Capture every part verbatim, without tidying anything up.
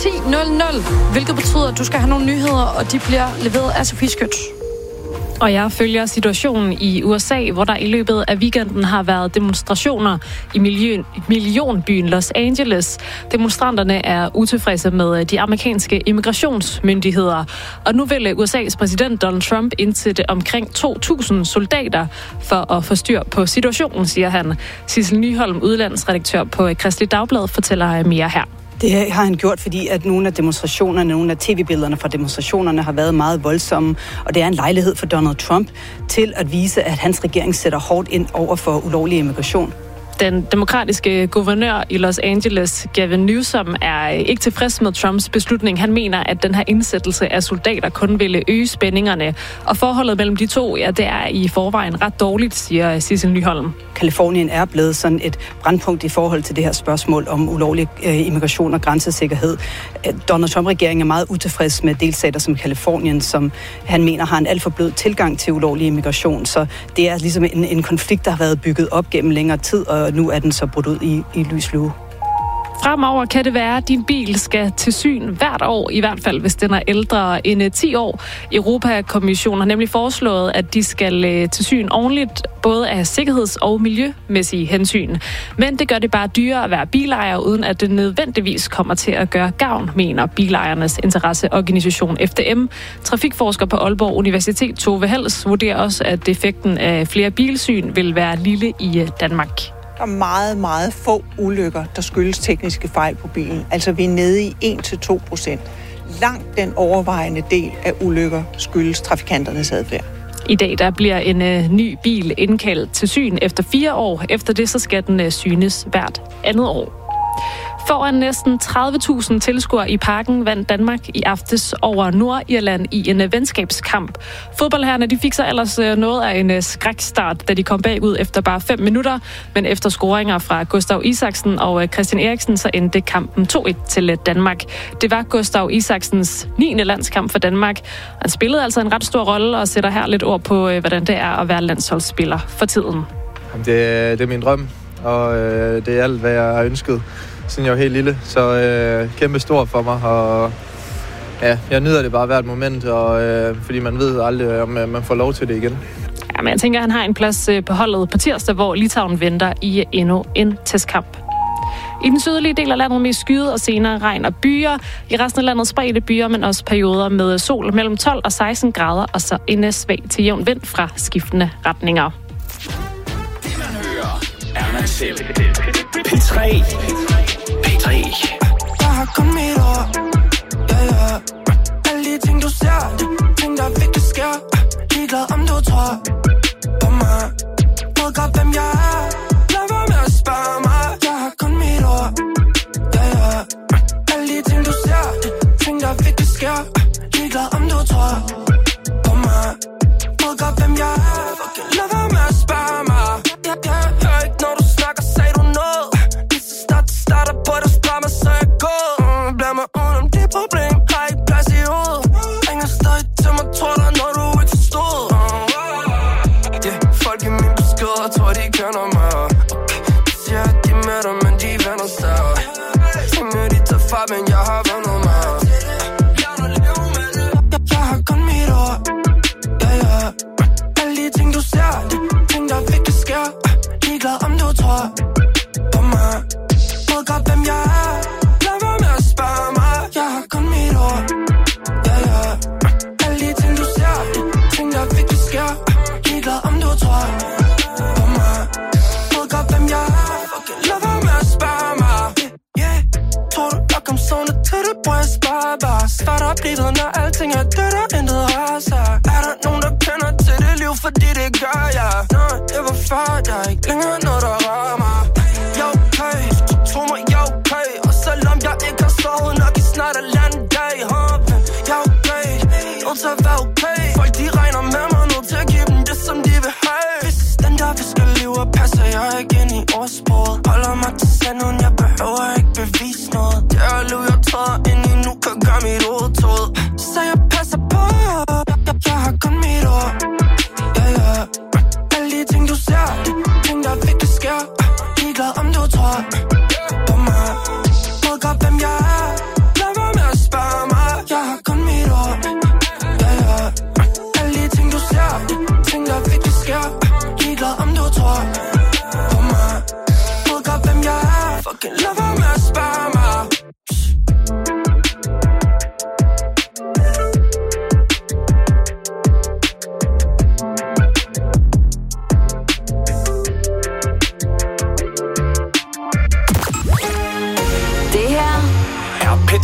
ti nul nul, hvilket betyder, at du skal have nogle nyheder, og de bliver leveret af Sofie Skødt. Og jeg følger situationen i U S A, hvor der i løbet af weekenden har været demonstrationer i million, millionbyen Los Angeles. Demonstranterne er utilfredse med de amerikanske immigrationsmyndigheder. Og nu vil U S A's præsident Donald Trump indsætte omkring to tusind soldater for at få styr på situationen, siger han. Sissel Nyholm, udlandsredaktør på Kristeligt Dagblad, fortæller mere her. Det har han gjort, fordi at nogle af demonstrationerne, nogle af tv-billederne fra demonstrationerne har været meget voldsomme, og det er en lejlighed for Donald Trump til at vise, at hans regering sætter hårdt ind over for ulovlig immigration. Den demokratiske guvernør i Los Angeles, Gavin Newsom, er ikke tilfreds med Trumps beslutning. Han mener, at den her indsættelse af soldater kun ville øge spændingerne. Og forholdet mellem de to, ja, det er i forvejen ret dårligt, siger Sissel Nyholm. Kalifornien er blevet sådan et brandpunkt i forhold til det her spørgsmål om ulovlig øh, immigration og grænsesikkerhed. Donald Trump-regeringen er meget utilfreds med delstater som Kalifornien, som han mener har en alt for blød tilgang til ulovlig immigration. Så det er ligesom en, en konflikt, der har været bygget op gennem længere tid, og nu er den så brudt ud i, i lys lue. Fremover kan det være, at din bil skal til syn hvert år, i hvert fald hvis den er ældre end ti år. Europakommissionen har nemlig foreslået, at de skal til syn ordentligt, både af sikkerheds- og miljømæssige hensyn. Men det gør det bare dyrere at være bilejer, uden at det nødvendigvis kommer til at gøre gavn, mener bilejernes interesseorganisation F D M. Trafikforsker på Aalborg Universitet, Tove Hals, vurderer også, at effekten af flere bilsyn vil være lille i Danmark. Der er meget, meget få ulykker, der skyldes tekniske fejl på bilen. Altså vi er nede i en til to procent. Langt den overvejende del af ulykker skyldes trafikanternes adfærd. I dag der bliver en øh, ny bil indkaldt til syn efter fire år. Efter det så skal den øh, synes hvert andet år. Foran næsten tredive tusind tilskuere i Parken vandt Danmark i aftes over Nordirland i en venskabskamp. Fodboldherrerne de fik så ellers noget af en skrækstart, da de kom bagud efter bare fem minutter. Men efter scoringer fra Gustav Isaksen og Christian Eriksen, så endte kampen to et til Danmark. Det var Gustav Isaksens niende landskamp for Danmark. Han spillede altså en ret stor rolle og sætter her lidt ord på, hvordan det er at være landsholdsspiller for tiden. Det, det er min drøm, og det er alt, hvad jeg har ønsket, siden jeg var helt lille, så øh, kæmpe stort for mig, og ja, jeg nyder det bare hvert moment, og, øh, fordi man ved aldrig, om man får lov til det igen. Ja, men jeg tænker, at han har en plads på holdet på tirsdag, hvor Litauen venter i endnu en testkamp. I den sydlige del af landet med skyde og senere regn og byer. I resten af landet spredte byer, men også perioder med sol mellem tolv og seksten grader, og så en svag til jævn vind fra skiftende retninger. Det man hører, er man selv. P tre. P tre. Jeg har kun mit ord. Ja, ja. Alle de ting, du ser, de ting, der virkelig sker. Ligeglad om du tror på mig. Ved godt, hvem jeg er. Lad være med at spørge mig. Jeg har kun mit ord. Ja, ja. Alle de ting, du ser, de ting, der virkelig sker. Ligeglad om du tror på mig. Ved godt, hvem jeg er. Lad være med at spørge mig. Ja, ja. Hør ikke, når du snakker, sagde du noget. Starter på dig, spørg mig, så jeg går. mm, Bland mig udenom det problem. Har ikke plads i hovedet. Ingen stadig til mig, tror dig, når du ikke forstod. mm, yeah, folk i min besked, tror de kender mig. Okay, de siger, at de er med dig, men de vender sig. Ingen de tager fra, men jeg har vendet mig. Jeg har kun mit ord. Ja, ja. Alle de ting, du ser, de ting, der virkelig sker. Ligeglad om du tror på mig. Ved godt, hvem jeg er. Lad være med at spørge mig. Jeg har kun mit ord. Ja, ja. Alle de ting, du ser, de ting, der virkelig sker. Ligeglad om du tror på mig. Ved godt, hvem jeg er. Lad være med at spørge mig. Yeah, tror du, jeg kom sådan til det, bror, jeg spørger bare. Start op livet, når alting er dødt og intet rører sig. Er der nogen, der kender til det liv, fordi det gør jeg?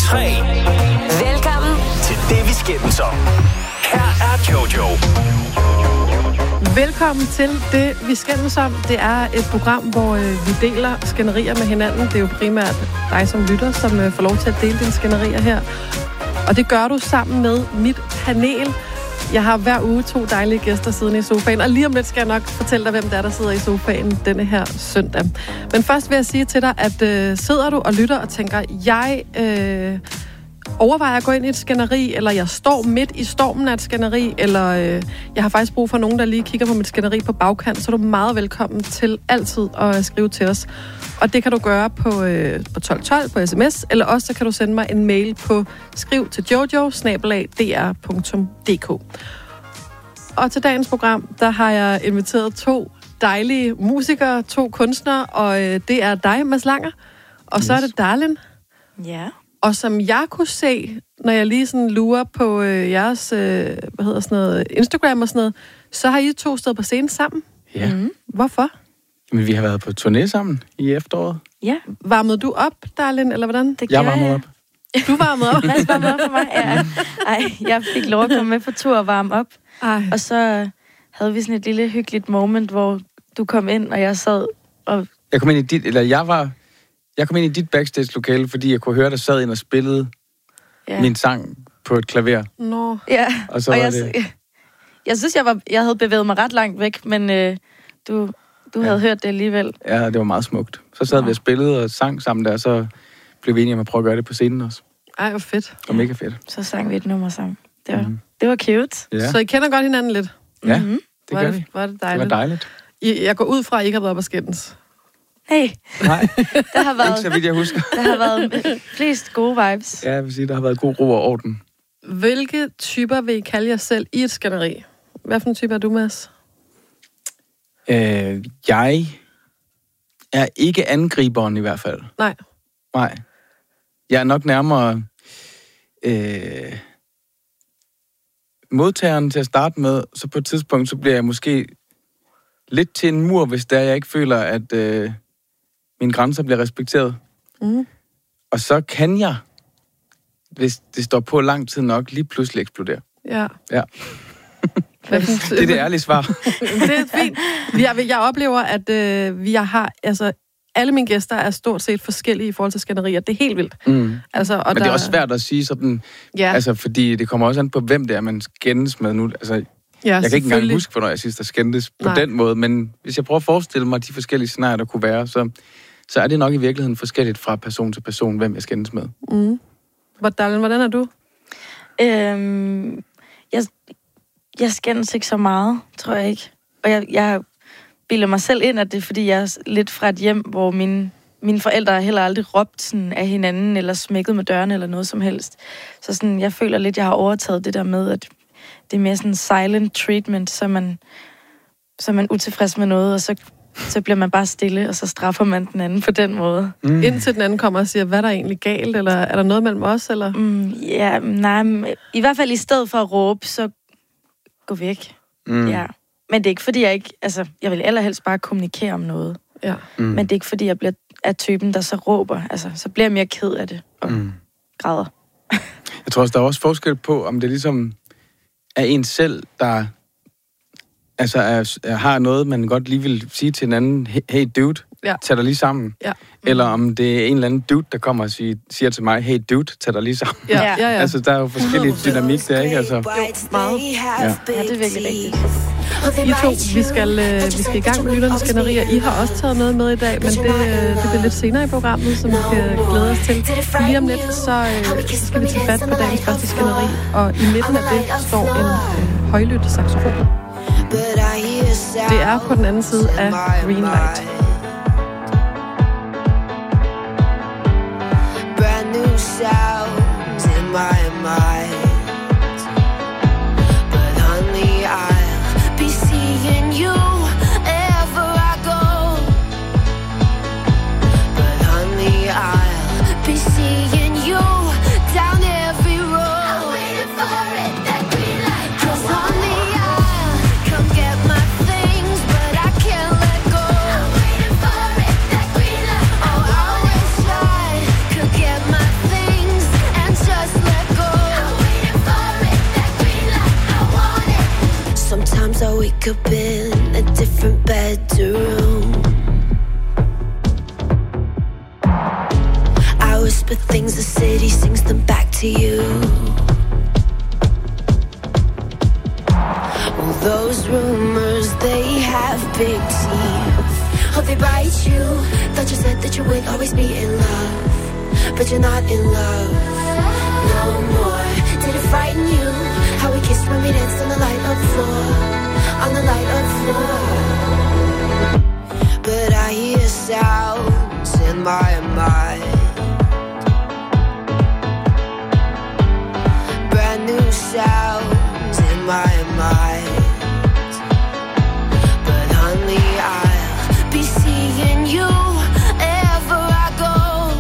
tre. Velkommen til det, vi skændes om. Her er Jojo. Velkommen til det, vi skændes om. Det er et program, hvor øh, vi deler skænderier med hinanden. Det er jo primært dig som lytter, som øh, får lov til at dele dine skænderier her. Og det gør du sammen med mit panel. Jeg har hver uge to dejlige gæster siddende i sofaen, og lige om lidt skal jeg nok fortælle dig, hvem der er, der sidder i sofaen denne her søndag. Men først vil jeg sige til dig, at øh, sidder du og lytter og tænker, jeg øh, overvejer at gå ind i et skænderi, eller jeg står midt i stormen af et skænderi, eller øh, jeg har faktisk brug for nogen, der lige kigger på mit skænderi på bagkant, så er du meget velkommen til altid at skrive til os. Og det kan du gøre på, øh, på tolv tolv på sms, eller også så kan du sende mig en mail på skriv til jojo snabel-a d r punktum d k. Og til dagens program, der har jeg inviteret to dejlige musikere, to kunstnere, og øh, det er dig, Mads Langer, og yes. Så er det Darlin. Ja. Og som jeg kunne se, når jeg lige sådan lurer på øh, jeres øh, hvad hedder sådan noget, Instagram og sådan noget, så har I to stået på scenen sammen. Ja. Mm. Hvorfor? Men vi har været på turné sammen i efteråret. Ja. Varmede du op, Darlin, eller hvordan? Det jeg varmede op. Du varmede op? Mads varmede op for mig, ja. Ej, jeg fik lov at komme med på tur og varme op. Ej. Og så havde vi sådan et lille hyggeligt moment, hvor du kom ind, og jeg sad og... Jeg kom ind i dit, eller jeg var... Jeg kom ind i dit backstage-lokale, fordi jeg kunne høre, der sad ind og spillede ja. min sang på et klaver. Nå. Ja, og så og var jeg, det... jeg, jeg synes, jeg, var, jeg havde bevæget mig ret langt væk, men øh, du, du ja. havde hørt det alligevel. Ja, det var meget smukt. Så sad ja. vi og spillede og sang sammen der, og så blev vi enige om at prøve at gøre det på scenen også. Ej, hvor fedt. Det var mega fedt. Så sang vi et nummer sammen. Det var, mm-hmm. det var cute. Ja. Så I kender godt hinanden lidt? Ja, mm-hmm. det gør vi. Var det dejligt. Det var dejligt. I, jeg går ud fra, at I ikke har været op og skændes. Hey. Nej, der har været, ikke så vidt jeg husker. Der har været flest gode vibes. Ja, jeg vil sige, der har været god ro og orden. Hvilke typer vil I kalde jer selv i et skænderi? Hvad for en type er du, Mads? Øh, jeg er ikke angriberen i hvert fald. Nej. Nej. Jeg er nok nærmere øh, modtageren til at starte med, så på et tidspunkt, så bliver jeg måske lidt til en mur, hvis der jeg ikke føler, at øh, mine grænser bliver respekteret. Mm. Og så kan jeg, hvis det står på lang tid nok, lige pludselig eksplodere. Ja. Ja. Det er det ærlige svar. Det er fint. Jeg, jeg oplever, at øh, vi har, altså, alle mine gæster er stort set forskellige i forhold til skænderier. Det er helt vildt. Mm. Altså, og Men der... det er også svært at sige sådan, ja. altså, fordi det kommer også an på, hvem det er, man skændes med nu. Altså, ja, jeg kan ikke engang huske, hvornår jeg sidst har skændtes på Nej. den måde, men hvis jeg prøver at forestille mig de forskellige scenarier, der kunne være, så, så er det nok i virkeligheden forskelligt fra person til person, hvem jeg skændes med. Mm. Hvordan, hvordan er du? Øhm, jeg, jeg skændes ikke så meget, tror jeg ikke. Og jeg, jeg bilder mig selv ind, at det er, fordi jeg er lidt fra et hjem, hvor mine, mine forældre har heller aldrig råbt sådan af hinanden, eller smækket med dørene, eller noget som helst. Så sådan, jeg føler lidt, jeg har overtaget det der med, at det er mere sådan silent treatment, så man, så man utilfreds med noget, og så, så bliver man bare stille, og så straffer man den anden på den måde. Mm. Indtil den anden kommer og siger, hvad er der egentlig galt, eller er der noget mellem os, eller? Mm, ja, nej, i hvert fald i stedet for at råbe, så gå væk. Mm. Ja. Men det er ikke, fordi jeg ikke, altså, jeg vil allerhelst bare kommunikere om noget. Ja. Mm. Men det er ikke, fordi jeg bliver af typen, der så råber, altså, så bliver jeg mere ked af det, og mm. græder. Jeg tror også, der er også forskel på, om det ligesom er en selv, der altså er, er, har noget, man godt lige vil sige til en anden, hey dude, ja. tag dig lige sammen. Ja. Mm. Eller om det er en eller anden dude, der kommer og siger, siger til mig, hey dude, tag dig lige sammen. Ja. Ja, ja. Altså, der er jo forskellige dynamik der, ikke? Altså, jo, meget. Ja. Ja, det er virkelig rigtigt. I to, vi skal, øh, vi skal i gang med lytternes skænderier. I har også taget noget med i dag, men det, øh, det bliver lidt senere i programmet, som vi kan glæde os til. Lige om lidt, så øh, skal vi tage fat på dagens første skænderi, og i midten af det står en øh, højlydt saxofon. Det er på den anden side af Green Light. Brand new sounds in my mind, but only I'll be seeing you wherever I go, but only I'll be seeing you down every road. I'm waiting for it, that green light. 'Cause on the aisle, come get my things, but I can't let go. I'm waiting for it, that green light. Oh, I wish I could get my things and So we could build a different bedroom. I whisper things, the city sings them back to you. Well, those rumors, they have big teeth. Oh, they bite you. Thought you said that you would always be in love, but you're not in love no more. Did it frighten you? How we kissed when we danced on the light up floor, on the light up floor. But I hear sounds in my mind, brand new sounds in my mind. But honey, I'll be seeing you ever I go.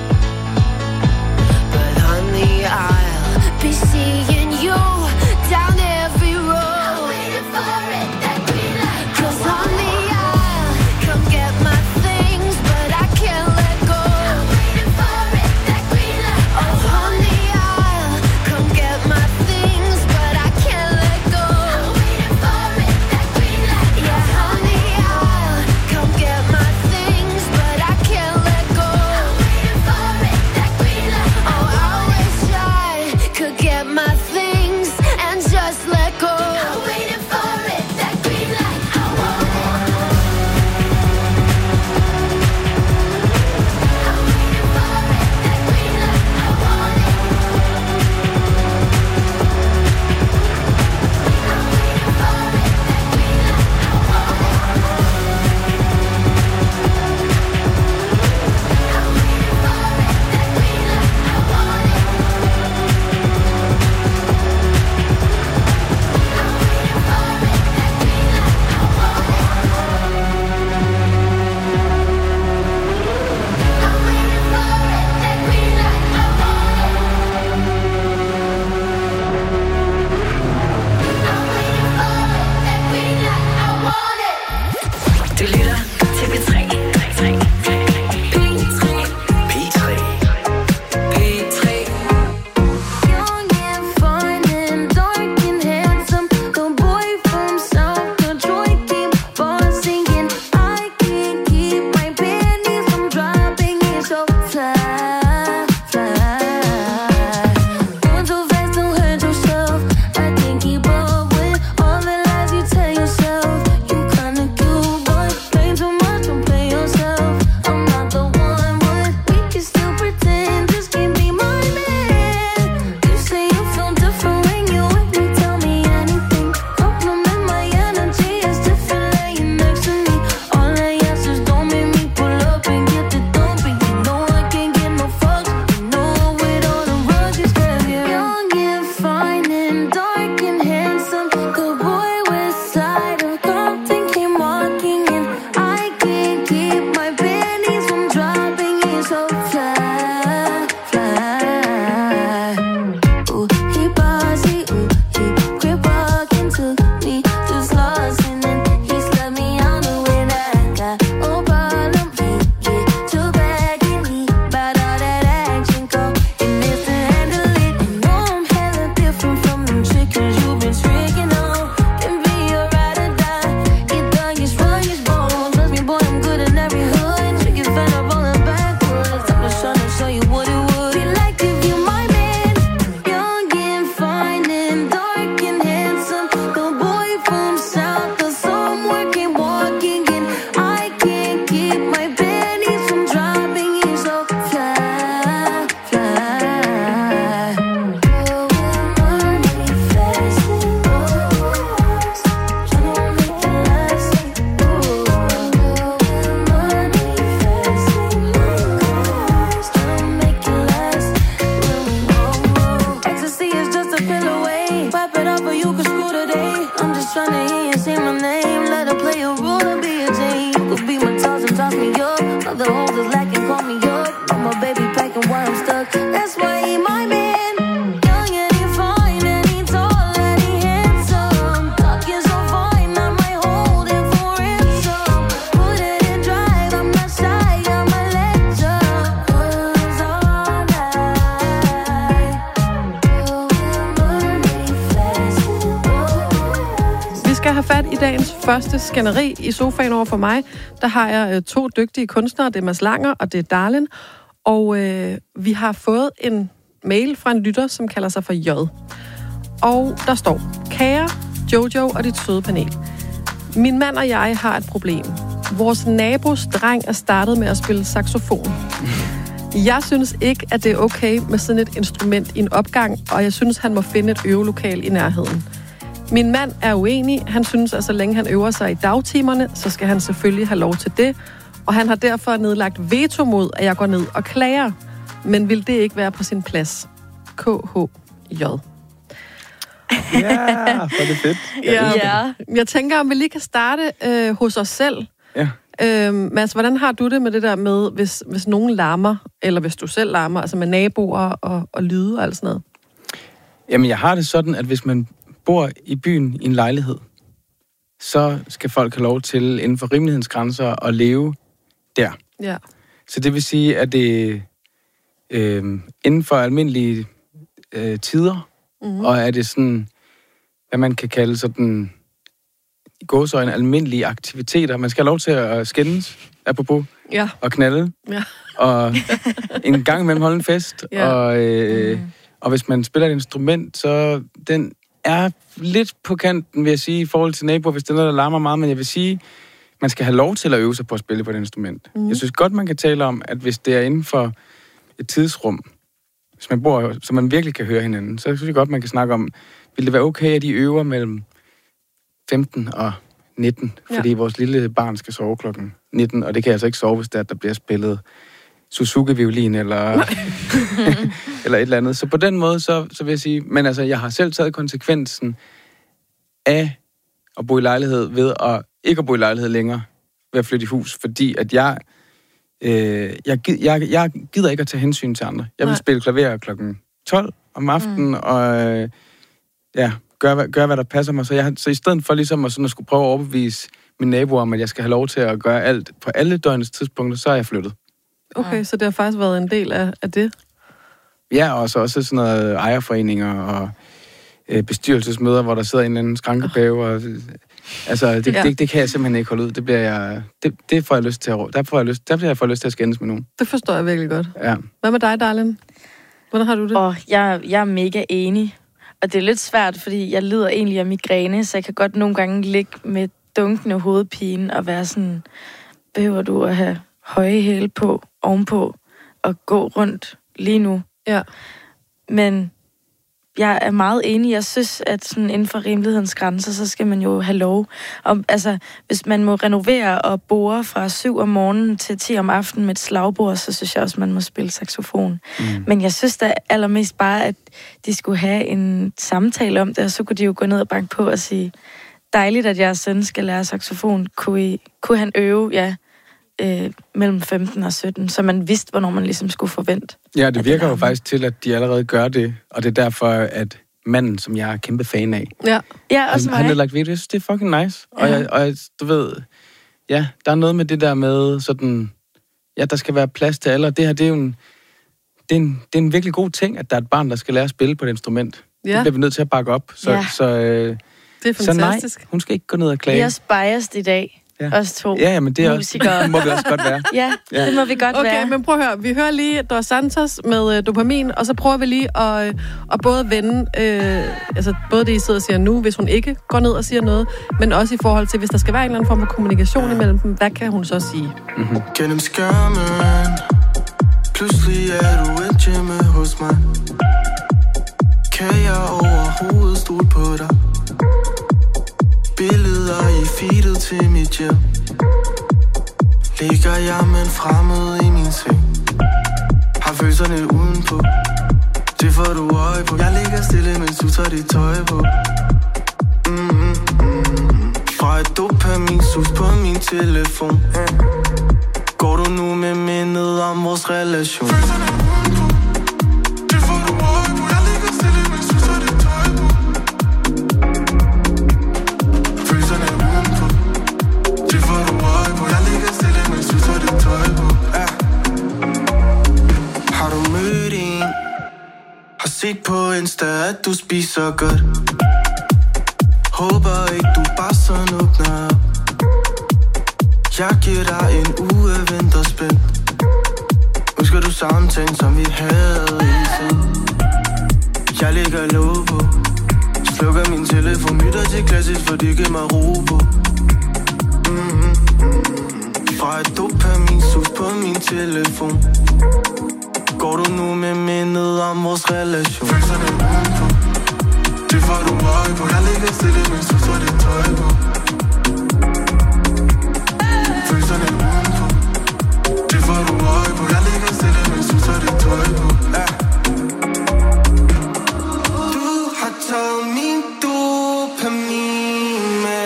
But honey, I'll be seeing you down every road. I'm waiting for it, that green light. 'Cause honey, I'll come get my things, but I can't let go. I'm waiting for it, that green light. Oh honey, I'll come get my things, but I can't let go. I'm waiting for it, that green light. Yeah, honey, I'll come get my things, but I can't let go. I'm waiting for it, that green light. Oh, I wish I could get my things and just let go. I'm waiting for it, that green light. I want it. I'm waiting for it, that green light. I want it. I'm waiting for it, that green light. I want it. I'm waiting for it, that green light. I want it. Du lytter til P tre. P tre. P tre. Young and fun and dark and handsome, the boy from South Detroit keep on singing. I can't keep my panties from dropping. It's so fly, fly. Going so fast, don't hurt yourself. I can't keep up with all the lies you tell yourself. You kinda cute, but play too much, don't play yourself. I'm not the one, but we can still pretend. Just can't be my man. You say you feel different when you with me. Tell me anything. Compliment my energy. It's different laying next to me. All I ask is don't make me pull up and get the dumping. You know I can't get no fucks. You know with all the rugs, yeah. Young and fine and dark and handsome, good boy with side of Compton came walking in. I can't keep my panties from dropping. It's so fly, fly. Ooh, he bossy, ooh, he crib walking to me, just lost and then he slept me on the way that I got no problem. He get too back and he bout all that action go and it's to handle it. You know I'm hella different from them chickens you've been tricking on. Can be a ride or die. Get done, get strong, get bold. Trust me, boy, I'm good in every hood. Trick is fed up rolling backwards. I'm just trying to show you what it would be like if you my man. Young and fine and dark and handsome, the boy from South, the somewhere came walking in. I can't keep my panties from dropping. It's so fly, fly. Going money fast, tryna make it last. Going money fast, tryna make it last. Ecstasy is just a pill away. Pop it up or you can screw today. I'm just tryna hear you say my name. Let her play a role and be a Jane. You could be my toss and toss me up. Other hoes is lacking, call me up. I'm a baby packing while I'm stuck. That's why he my man. Young and he fine and he tall and he handsome. Talking so fine, I might hold him for ransom. Put it in drive, I'm not shy, I'm a legend. 'Cause all night, going money fast. Vi skal have fat i dagens første skænderi. I sofaen over for mig, der har jeg øh, to dygtige kunstnere. Det er Mads Langer, og det er Darlin. Og øh, vi har fået en mail fra en lytter, som kalder sig for J. Og der står: Kære Jojo og dit søde panel. Min mand og jeg har et problem. Vores nabos dreng er startet med at spille saxofon. Jeg synes ikke, at det er okay med sådan et instrument i en opgang, og jeg synes, han må finde et øvelokal i nærheden. Min mand er uenig. Han synes, at så længe han øver sig i dagtimerne, så skal han selvfølgelig have lov til det. Og han har derfor nedlagt veto mod, at jeg går ned og klager. Men vil det ikke være på sin plads? K H J. Ja, for det fedt. Ja. Ja. Jeg tænker, om vi lige kan starte øh, hos os selv. Ja. Øhm, Mads, hvordan har du det med det der med, hvis, hvis nogen larmer, eller hvis du selv larmer, altså med naboer og, og lyde og alt sådan noget? Jamen, jeg har det sådan, at hvis man bor i byen i en lejlighed, så skal folk have lov til, inden for rimelighedens grænser, at leve der. Ja. Så det vil sige, at det øh, inden for almindelige øh, tider, mm-hmm. og er det sådan, hvad man kan kalde sådan, i gåseøjne almindelige aktiviteter. Man skal have lov til at skændes, apropos, ja. og knalde, ja. og en gang imellem holde en fest, ja. og, øh, mm. og hvis man spiller et instrument, så den er lidt på kanten, vil jeg sige, i forhold til naboer, hvis det er noget, der larmer meget, men jeg vil sige, man skal have lov til at øve sig på at spille på et instrument. Mm. Jeg synes godt, man kan tale om, at hvis det er inden for et tidsrum, hvis man bor, så man virkelig kan høre hinanden, så synes jeg godt, man kan snakke om, vil det være okay, at de øver mellem femten og nitten, fordi ja. vores lille barn skal sove klokken nitten, og det kan altså ikke sove, hvis der, der bliver spillet Suzuki-violin eller, eller et eller andet. Så på den måde, så, så vil jeg sige, men altså, jeg har selv taget konsekvensen af at bo i lejlighed ved at ikke at bo i lejlighed længere, ved at flytte i hus, fordi at jeg, øh, jeg, jeg, jeg gider ikke at tage hensyn til andre. Jeg vil Nej. spille klaver klokken tolv om aftenen, mm. og øh, ja, gøre, gøre, hvad der passer mig. Så, jeg, så i stedet for ligesom at, sådan, at skulle prøve at overbevise mine naboer om, at jeg skal have lov til at gøre alt på alle døgnets tidspunkter, så er jeg flyttet. Okay, ja. Så det har faktisk været en del af, af det? Ja, og så også sådan noget ejerforeninger og øh, bestyrelsesmøder, hvor der sidder en eller anden skrankepæve. Og, altså, det, ja. det, det kan jeg simpelthen ikke holde ud. Det bliver jeg... Det, det får jeg lyst til at... Der får jeg lyst, der bliver jeg får lyst til at skændes med nogen. Det forstår jeg virkelig godt. Ja. Hvad med dig, Darlin? Hvordan har du det? Oh, jeg, jeg er mega enig. Og det er lidt svært, fordi jeg lider egentlig af migræne, så jeg kan godt nogle gange ligge med dunkende hovedpine og være sådan, behøver du at have høje hæle på, ovenpå, og gå rundt lige nu. Ja. Men jeg er meget enig. Jeg synes, at sådan inden for rimelighedens grænser, så skal man jo have lov. Og, altså, hvis man må renovere og bore fra syv om morgenen til ti om aftenen med et slagbord, så synes jeg også, man må spille saxofon. Mm. Men jeg synes da allermest bare, at de skulle have en samtale om det, og så kunne de jo gå ned og banke på og sige, dejligt, at jeres søn skal lære saxofon. Kunne, I, kunne han øve, ja, øh, mellem femten og sytten, så man vidste, hvornår man ligesom skulle forvente. Ja, det virker det jo faktisk til, at de allerede gør det, og det er derfor, at manden, som jeg er kæmpe fan af, ja, ja også han, han har lagt video. Jeg synes, det er fucking nice. Ja. Og, jeg, og jeg, du ved, ja, der er noget med det der med sådan, ja, der skal være plads til alle, og det her, det er jo en, det er en, det er en virkelig god ting, at der er et barn, der skal lære at spille på et instrument. Ja. Det bliver vi nødt til at bakke op. Så, ja. så, øh, det er fantastisk. Så nej, hun skal ikke gå ned og klage. Vi er også biased i dag. Ja. Os to ja, ja, men det, er også, det må vi også godt være. Ja, ja, det må vi godt okay, være. Okay, men prøv at høre. Vi hører lige Dos Santos med øh, dopamin, og så prøver vi lige at, øh, at både vende, øh, altså både det, I sidder og siger nu, hvis hun ikke går ned og siger noget, men også i forhold til, hvis der skal være en eller anden form for kommunikation imellem dem, hvad kan hun så sige? Mm-hmm. Gennem skærmen, pludselig er du et hjemme hos mig. Kan jeg overhovedet stole på dig? Billeder i feedet til mit hjem. Ligger jeg med en fremmed i min seng. Har følelserne udenpå. Det får du øje på. Jeg ligger stille, mens du tager dit tøj på. Mm-hmm. Fra et dopaminsus på min telefon. Går du nu med mindet om vores relation? Set på Insta, at du spiser godt. Håber, og ikke du bare sådan åbner op. Jeg giver dig en uge vinterspil. Husker du samtalen, som vi havde i seng? Jeg lægger låg på. Slukker min telefon, mytter til klassisk, for det giver mig ro på. Mm-hmm. Fra et dopaminsus på min telefon. Går du nu med mindet om vores relation? Følelserne udenpå, det får du øje på. Jeg ligger stille, mens du står dit tøj på. Følelserne udenpå, det får du øje på. Jeg ligger stille, mens du står dit tøj på. Ja. Du har taget min dopamin med.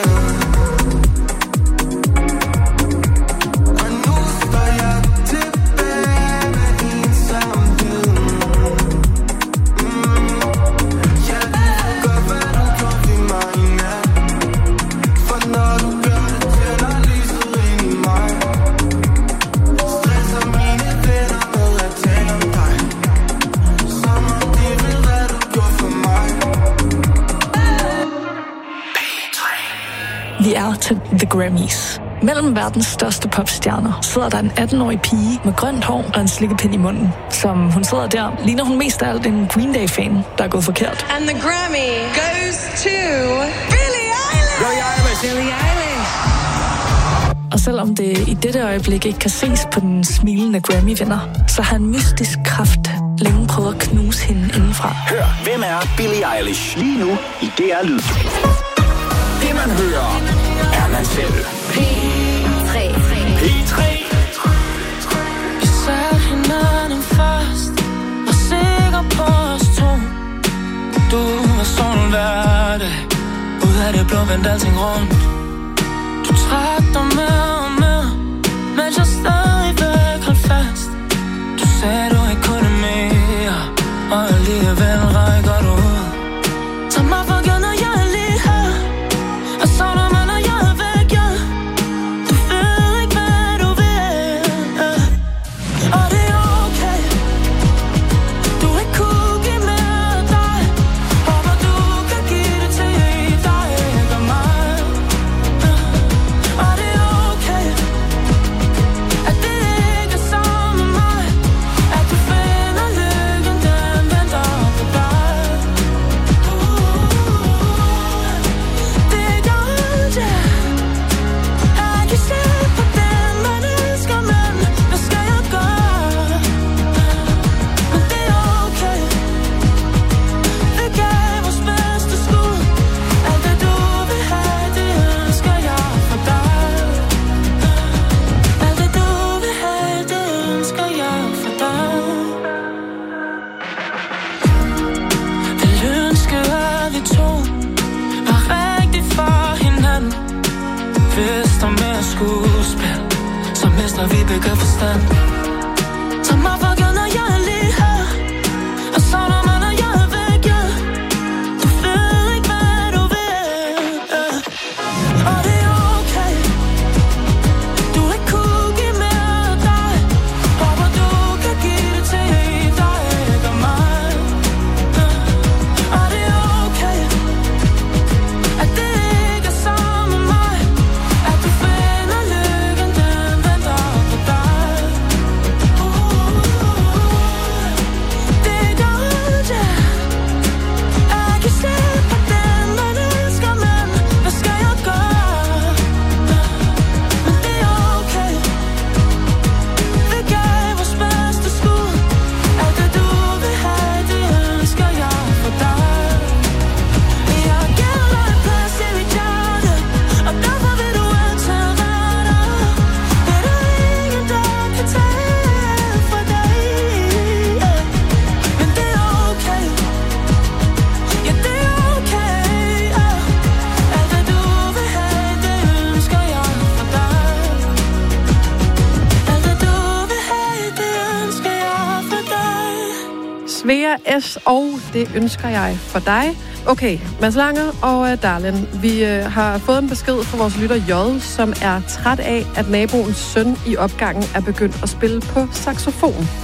Vi er til The Grammys. Mellem verdens største popstjerner sidder der en atten-årig pige med grønt hår og en slikkepind i munden. Som hun sidder der, ligner hun mest af alt en Green Day-fan, der er gået forkert. And the Grammy goes to Billie Eilish! Billie Eilish! Billie Eilish! Og selvom det i dette øjeblik ikke kan ses på den smilende Grammy-vinder, så har en mystisk kraft længe prøvet at knuse hende indenfra. Hør, hvem er Billie Eilish lige nu i D R Lyd. Det man hører, er man selv. P tre. P tre. Vi satte hinanden først, var sikker på os to. Du var sådan hver dag, ud af det blå vendte alting rundt. Du trak dig med og med, mens jeg stadigvæk holdt fast. Du sagde du ikke kunne mere, og alligevel rækker du ud. Tag mig for givet, når jeg er lige her, og savner mig, når jeg er væk, ja. Du ved ikke, hvad du vil, ja. Og det er okay, du ikke kunne give mere af dig. Håber du kan give det til dig, ikke mig, ja. Og det er okay, at det ikke er sammen med mig. At du finder lykken, den venter på dig. Det gør ondt, ja. Jeg kan se på den, man elsker, men hvad skal jeg gøre? Men det er okay, vi gav vores bedste skud. Alt det du vil have, det ønsker jeg for dig. Alt det du vil have, det ønsker jeg for dig. Vil ønske, at vi to var rigtig for hinanden. Hvis der er mere skuespil, så mister vi begge forstand. Tag mig for givet, når jeg er lige her, og savner mig, når jeg er væk, ja. Du ved ikke, hvad du vil, ja. Og det er okay, du ikke kunne give mere af dig. Håber du kan give det til dig, ikke mig, ja. Og det er okay, at det ikke er sammen med mig. At du finder lykken, den venter på dig. Det gør ondt, ja. Jeg kan se på den, man elsker, men hvad skal jeg gøre? Men det er okay, vi gav vores bedste skud. Alt det du vil have, det ønsker jeg for dig. Jeg giver dig plads i mit hjerte, og derfor vil du altid være der. Det er der ingen, der kan tage fra dig, yeah. Men det er okay, ja, det er okay, yeah. Alt det du vil have, det ønsker jeg for dig. Alt det du vil have, det ønsker jeg for dig. Svea S. og det ønsker jeg for dig. Okay, Mads Langer og uh, Darlin, vi uh, har fået en besked fra vores lytter J, som er træt af, at naboens søn i opgangen er begyndt at spille på saxofon.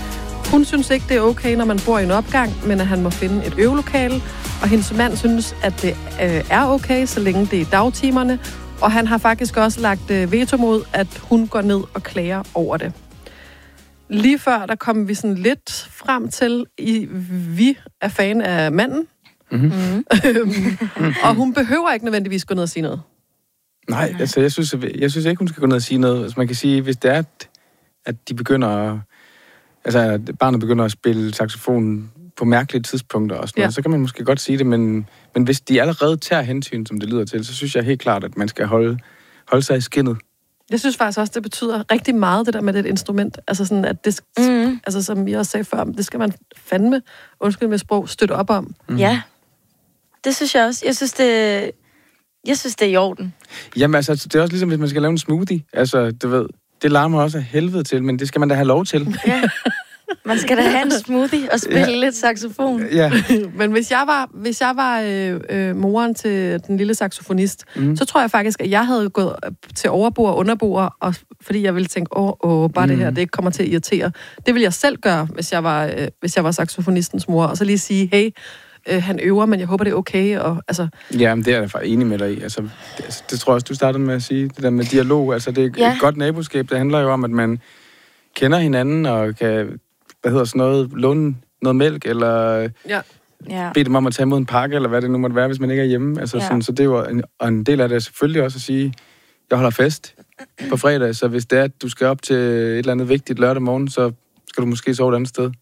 Hun synes ikke, det er okay, når man bor i en opgang, men at han må finde et øvelokale. Og hendes mand synes, at det øh, er okay, så længe det er i dagtimerne. Og han har faktisk også lagt øh, veto mod, at hun går ned og klager over det. Lige før, der kom vi sådan lidt frem til, i vi er fan af manden. Mm-hmm. Og hun behøver ikke nødvendigvis gå ned og sige noget. Nej, altså jeg synes, jeg synes ikke, hun skal gå ned og sige noget. Altså man kan sige, hvis det er, at de begynder at, altså at barnet begynder at spille saxofon på mærkelige tidspunkter og sådan noget, ja. Så kan man måske godt sige det, men, men hvis de allerede tager hensyn, som det lyder til, så synes jeg helt klart, at man skal holde, holde sig i skindet. Jeg synes faktisk også, det betyder rigtig meget, det der med det instrument. Altså sådan, at det, mm. altså som jeg også sagde før, det skal man fandme, undskyld med sprog, støtte op om. Mm. Ja, det synes jeg også. Jeg synes, det, jeg synes, det er i orden. Jamen altså, det er også ligesom, hvis man skal lave en smoothie. Altså, du ved, det larmer også af helvede til, men det skal man da have lov til. Ja. Man skal da have en smoothie og spille ja. lidt saxofon. Ja. Men hvis jeg var, hvis jeg var øh, øh, moren til den lille saxofonist, mm. så tror jeg faktisk, at jeg havde gået til overbord og underbord, og, fordi jeg ville tænke, åh, åh bare mm. det her, det ikke kommer til at irritere. Det ville jeg selv gøre, hvis jeg var, øh, hvis jeg var saxofonistens mor, og så lige sige, hey, øh, han øver, men jeg håber, det er okay. Og, altså... Ja, men det er jeg faktisk enig med dig i. Altså, det, det tror jeg også, du startede med at sige, det der med dialog. Altså, det er ja. et godt naboskab. Det handler jo om, at man kender hinanden og kan... hvad hedder sådan noget, låne noget mælk, eller ja. Ja. bede dem om at tage imod en pakke, eller hvad det nu måtte være, hvis man ikke er hjemme. Altså, ja. sådan, så det er jo en, og en del af det er selvfølgelig også at sige, jeg holder fest på fredag, så hvis det er, at du skal op til et eller andet vigtigt lørdag morgen, så skal du måske sove et andet sted.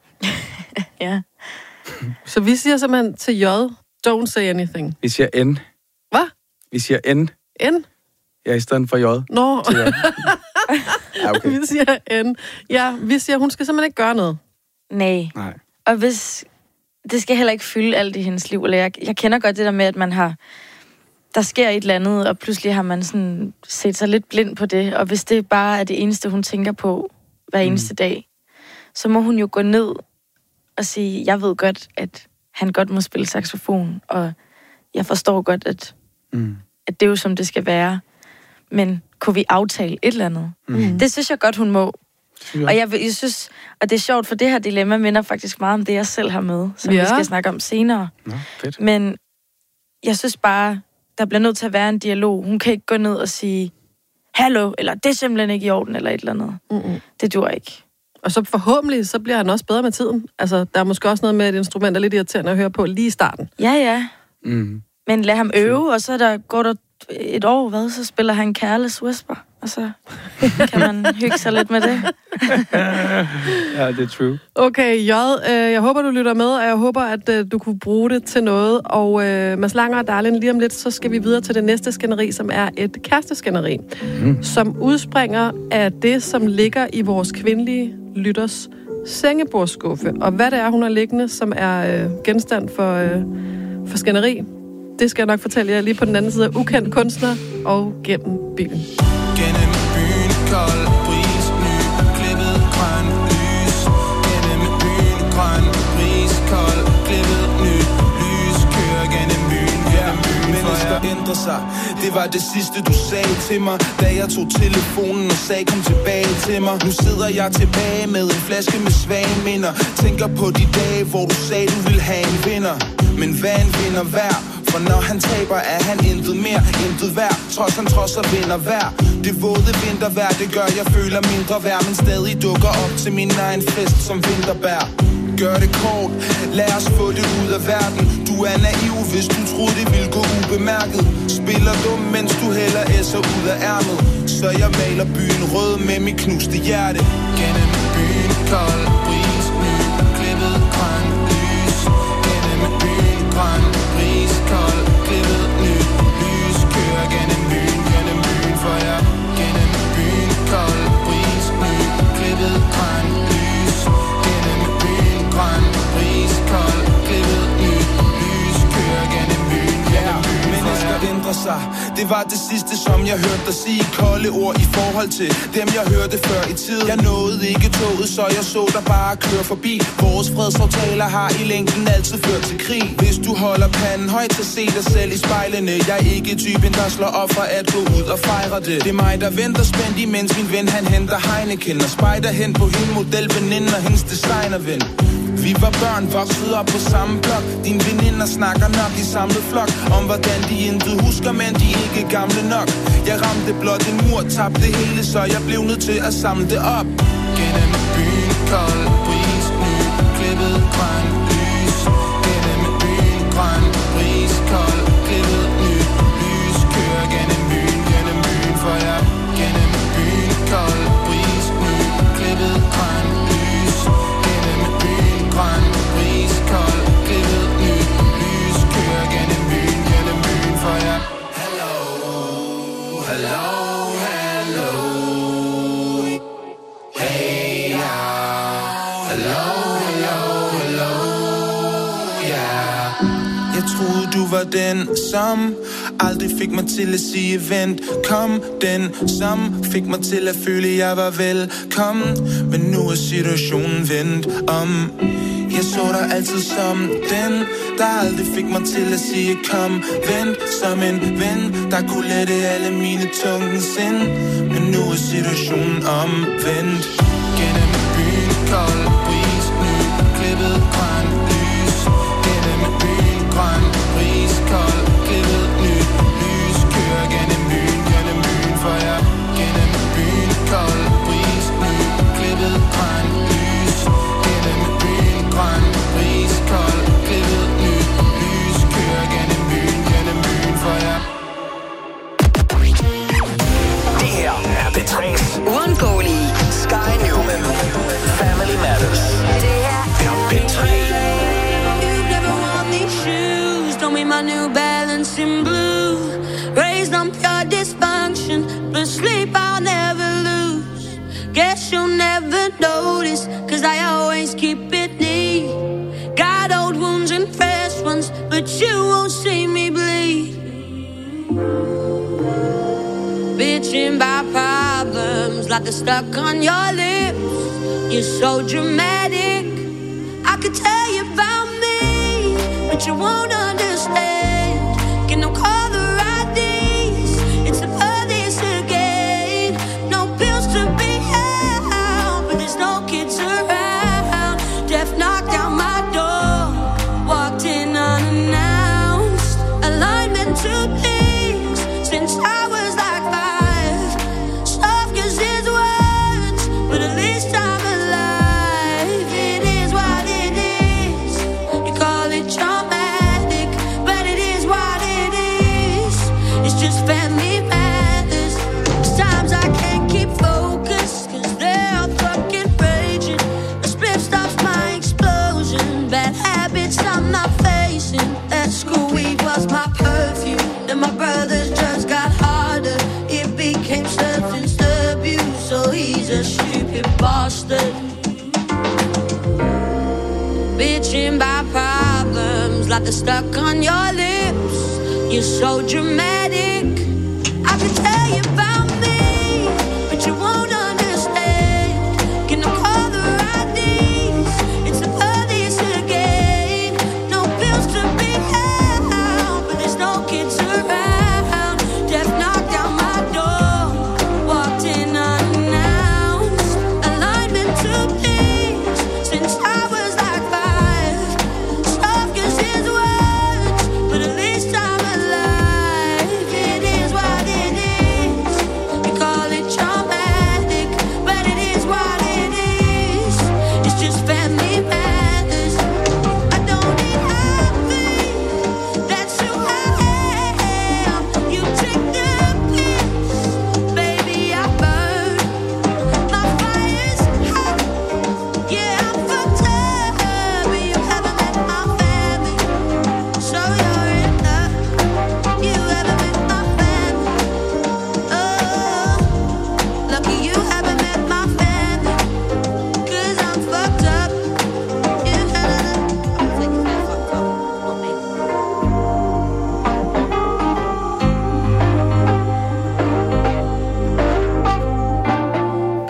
Ja. Så vi siger simpelthen til J, don't say anything. Vi siger N. Hvad? Vi siger N. N? Ja, i stedet for J. Nå. Ja, okay. Vi siger N. Ja, vi siger, hun skal simpelthen ikke gøre noget. Nej. Nej. Og hvis... Det skal heller ikke fylde alt i hendes liv. Eller jeg, jeg kender godt det der med, at man har... Der sker et eller andet, og pludselig har man sådan set sig lidt blind på det. Og hvis det bare er det eneste, hun tænker på hver eneste mm. dag, så må hun jo gå ned og sige, jeg ved godt, at han godt må spille saxofon, og jeg forstår godt, at, mm. at det er jo som det skal være. Men kunne vi aftale et eller andet? Mm. Det synes jeg godt, hun må. Ja. Og jeg, jeg synes, og det er sjovt, for det her dilemma minder faktisk meget om det, jeg selv har med, som ja. vi skal snakke om senere. Nå, fedt. Men jeg synes bare, der bliver nødt til at være en dialog. Hun kan ikke gå ned og sige, hallo, eller det er simpelthen ikke i orden, eller et eller andet. Mm-mm. Det dur ikke. Og så forhåbentlig, så bliver han også bedre med tiden. Altså, der er måske også noget med et instrument, der er lidt irriterende at høre på lige i starten. Ja, ja. Mm. Men lad ham øve, og så der går der et år, hvad, så spiller han Careless Whisper, og så kan man hygge sig lidt med det. Ja, det er true. Okay, J, øh, jeg håber, du lytter med, og jeg håber, at øh, du kunne bruge det til noget. Og øh, Mads Langer og Darlene, lige om lidt, så skal vi videre til det næste skænderi, som er et kæresteskænderi, mm. som udspringer af det, som ligger i vores kvindelige lytters sengebordsskuffe. Og hvad det er, hun har liggende, som er øh, genstand for, øh, for skænderi, det skal jeg nok fortælle jer lige på den anden side af Ukendt Kunstner og Gennem Byen. Gennem byen, kold bris, ny, klippet grøn lys. Gennem byen, grøn bris, kold, klippet ny, lys. Kører gennem byen, gennem byen. Mennesker ændrer sig, det var det sidste du sagde til mig, da jeg tog telefonen og sagde kom tilbage til mig. Nu sidder jeg tilbage med en flaske med svage minder. Tænker på de dage, hvor du sagde du ville have en vinder. Men hvad en vinder værd? For når han taber, er han intet mere, intet værd. Trods han trods og vinder værd. Det våde vintervejr, det gør jeg føler mindre værd, men stadig dukker op til min egen fest som vinterbær. Gør det kort, lad os få det ud af verden. Du er naiv, hvis du troede det ville gå ubemærket. Spiller dum, mens du hælder esser ud af ærmet. Så jeg maler byen rød med mit knuste hjerte. Gennem byen, kold bris, ny, klippet grøn lys. Gennem byen, grøn bris, kold, klippet ny, lys. Kører gennem byen, gennem byen for jer. Gennem byen, kold bris, ny, klippet grøn lys. Gennem byen, grøn bris, kold, klippet ny, lys. Kører gennem byen, gennem byen for jer. Mennesker ændrer sig, det var det sidste sidste, som jeg hørte dig sige kolde ord i forhold til dem, jeg hørte før i tiden. Jeg nåede ikke toget, så jeg så dig bare køre forbi. Vores fredsaftaler har i længden altid ført til krig. Hvis du holder panden højt, så se dig selv i spejlene. Jeg er ikke typen, der slår op for at gå ud og fejre det. Det er mig, der venter spændt, imens min ven, han henter Heineken og spejder hen på hende modelveninde og hendes designerven. Vi var børn, voksede op på samme blok. Dine veninder snakker nok i samlet flok om hvordan de intet husker, men de er ikke gamle nok. Jeg ramte blot en mur, tabte det hele, så jeg blev nødt til at samle det op. Gennem byen, kold bris, ny, klippet grøn lys. Gennem byen, grøn bris, kold, klippet ny, lys. Kører gennem byen, gennem byen for jer. Gennem byen, kold bris, ny, klippet grøn lys. Gennem byen, grøn bris, kold, klippet ny, lys. Kører gennem byen, gennem byen for jer. Hello, hello. Du var den, som aldrig fik mig til at sige vent. Kom, den, som fik mig til at føle, at jeg var velkommen. Men nu er situationen vendt om. Jeg så dig altid som den, der aldrig fik mig til at sige kom, vent. Som en ven, der kunne lette alle mine tunge sind. Men nu er situationen omvendt. Gennem byen, kold bris, ny, klippet grøn lys. Gennem byen, grøn bris, kold, klippet ny, lys. Kører gennem byen, gennem byen for jer. Gennem byen, kold bris, ny, klippet grøn lys. Gennem byen, grøn bris, kold, klippet ny, lys. Kører gennem byen, gennem byen for jer. Det her er P tre's uundgåelige Sky Newman. Family Matters. Det her er P tre. My New Balance in blue, raised on pure dysfunction, but sleep I'll never lose. Guess you'll never notice, cause I always keep it neat. Got old wounds and fresh ones, but you won't see me bleed. Bitching by problems like they're stuck on your lips. You're so dramatic, I could tell you about me, but you won't understand. Can no caller I Ds, it's a this again. No pills to be had, but there's no kids around. Death knocked down my door, walked in unannounced. Alignment to things since I was like five. Soft cause his words, but at least I'm alive. It is what it is, you call it traumatic, but it is what it is. It's just family matters. Sometimes I can't keep focus, cause they're fucking raging. The split stops my explosion. Bad habits I'm not facing. That school weed was my perfume, and my brothers just got harder. It became substance abuse, so he's a stupid bastard. Bitching by problems like they're stuck on your lips. You're so dramatic, I can tell you about me, but you won't understand. Can no call the right Ds, it's a this again. No pills to be had, but there's no kids around. Death knocked down my door, walked in unannounced. Alignment to things since I was like five. Soft cause his words, but at least I'm alive. It is what it is.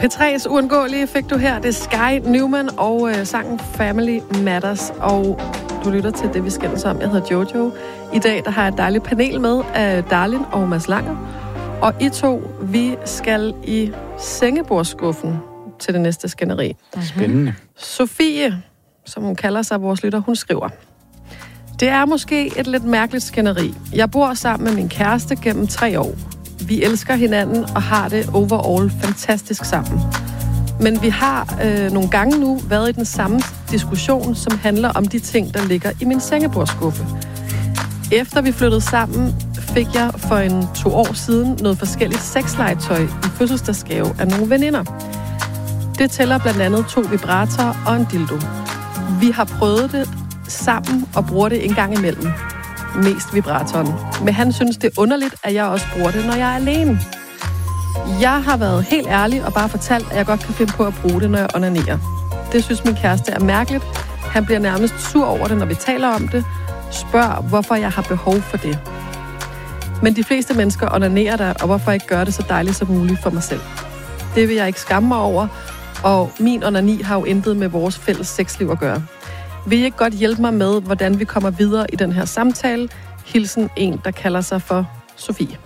P tre's uundgåelige fik du her. Det er Sky Newman og øh, sangen Family Matters. Og du lytter til det, vi skændes om. Jeg hedder Jojo. I dag der har jeg et dejligt panel med af Darlin og Mads Langer. Og I to, vi skal i sengebordsskuffen til det næste skænderi. Spændende. Sofie, som hun kalder sig, vores lytter, hun skriver: Det er måske et lidt mærkeligt skænderi. Jeg bor sammen med min kæreste gennem tre år. Vi elsker hinanden og har det overall fantastisk sammen. Men vi har øh, nogle gange nu været i den samme diskussion, som handler om de ting, der ligger i min sengebordsskuffe. Efter vi flyttede sammen, fik jeg for en to år siden noget forskelligt sexlegetøj i fødselsdagsgave af nogle veninder. Det tæller blandt andet to vibratorer og en dildo. Vi har prøvet det sammen og bruger det en gang imellem. Mest vibratoren. Men han synes, det er underligt, at jeg også bruger det, når jeg er alene. Jeg har været helt ærlig og bare fortalt, at jeg godt kan finde på at bruge det, når jeg onanerer. Det synes min kæreste er mærkeligt. Han bliver nærmest sur over det, når vi taler om det. Spørg, hvorfor jeg har behov for det. Men de fleste mennesker onanerer der, og hvorfor ikke gøre det så dejligt som muligt for mig selv. Det vil jeg ikke skamme mig over, og min onani har jo intet med vores fælles sexliv at gøre. Vil I ikke godt hjælpe mig med, hvordan vi kommer videre i den her samtale? Hilsen en, der kalder sig for Sofie.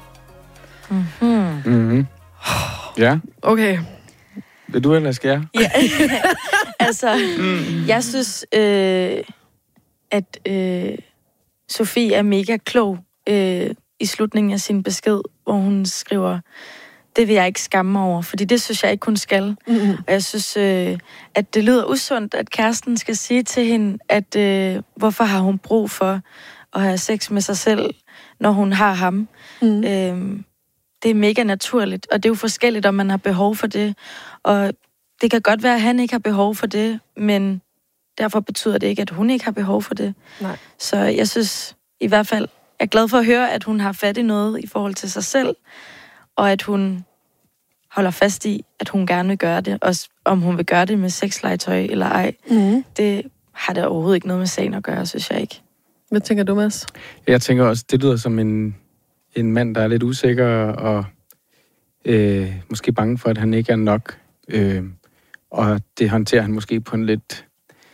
Mm-hmm. Mm-hmm. Ja. Okay. Vil du, eller skal jeg? Ja. altså, mm. jeg synes, øh, at øh, Sofie er mega klog øh, i slutningen af sin besked, hvor hun skriver: det vil jeg ikke skamme mig over, fordi det synes jeg ikke, hun skal. Mm-hmm. Og jeg synes, øh, at det lyder usundt, at kæresten skal sige til hende, at øh, hvorfor har hun brug for at have sex med sig selv, når hun har ham. Mm. Øh, det er mega naturligt, og det er jo forskelligt, om man har behov for det. Og det kan godt være, at han ikke har behov for det, men derfor betyder det ikke, at hun ikke har behov for det. Nej. Så jeg synes i hvert fald, jeg er glad for at høre, at hun har fat i noget i forhold til sig selv, og at hun holder fast i, at hun gerne vil gøre det. Også om hun vil gøre det med sexlegetøj eller ej. Mm. Det har der overhovedet ikke noget med sagen at gøre, synes jeg ikke. Hvad tænker du, Mads? Jeg tænker også, det lyder som en, en mand, der er lidt usikker og øh, måske bange for, at han ikke er nok. Øh, og det håndterer han måske på en lidt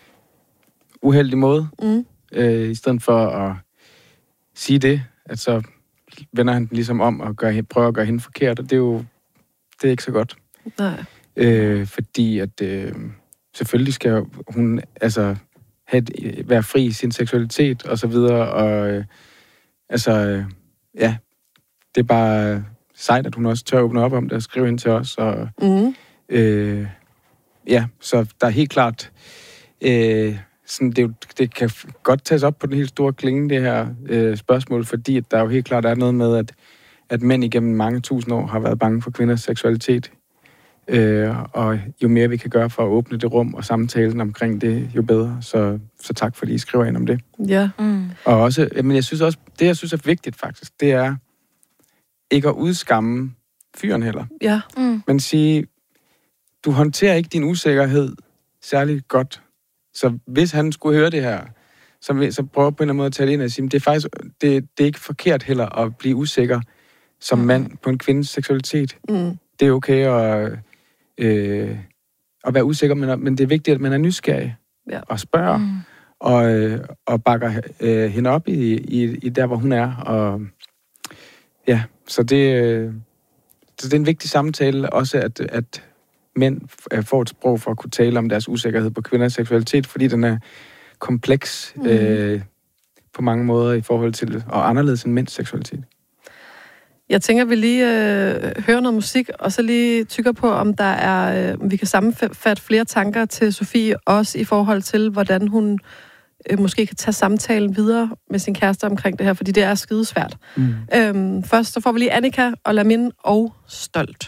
uheldig måde. Mm. Øh, I stedet for at sige det, at så vender han den ligesom om og gør, prøver at gøre hende forkert, og det er jo det er ikke så godt. Nej. Øh, fordi at øh, selvfølgelig skal hun altså have, være fri i sin seksualitet og så videre, og øh, altså øh, ja, det er bare sejt, at hun også tør åbne op om det og skrive ind til os, og mm. øh, ja, så der er helt klart øh, sådan, det, det kan godt tages op på den helt store klinge, det her øh, spørgsmål, fordi at der jo helt klart er noget med, at, at mænd igennem mange tusind år har været bange for kvinders seksualitet. Øh, og jo mere vi kan gøre for at åbne det rum og samtalen omkring det, jo bedre. Så, så tak, fordi I skriver ind om det. Ja. Mm. Og også, men jeg synes også, det jeg synes er vigtigt faktisk, det er ikke at udskamme fyren heller. Ja. Mm. Men sige, du håndterer ikke din usikkerhed særlig godt. Så hvis han skulle høre det her, så, så prøver på en eller anden måde at tage det ind og sige, det er faktisk det, det er ikke forkert heller at blive usikker som mm. mand på en kvindes seksualitet. Mm. Det er okay at, øh, at være usikker, men, men det er vigtigt, at man er nysgerrig ja. og spørger, mm. og, øh, og bakker øh, hende op i, i, i der, hvor hun er. Og, ja, så det, øh, så det er en vigtig samtale, også at, at mænd får et sprog for at kunne tale om deres usikkerhed på kvinders seksualitet, fordi den er kompleks mm. øh, på mange måder i forhold til, og anderledes end mænds seksualitet. Jeg tænker, vi lige øh, hører noget musik, og så lige tykker på, om der er, øh, vi kan sammenfatte flere tanker til Sofie, også i forhold til, hvordan hun øh, måske kan tage samtalen videre med sin kæreste omkring det her, fordi det er skidesvært. Mm. Øhm, først så får vi lige Annika og Lamin og Stolt.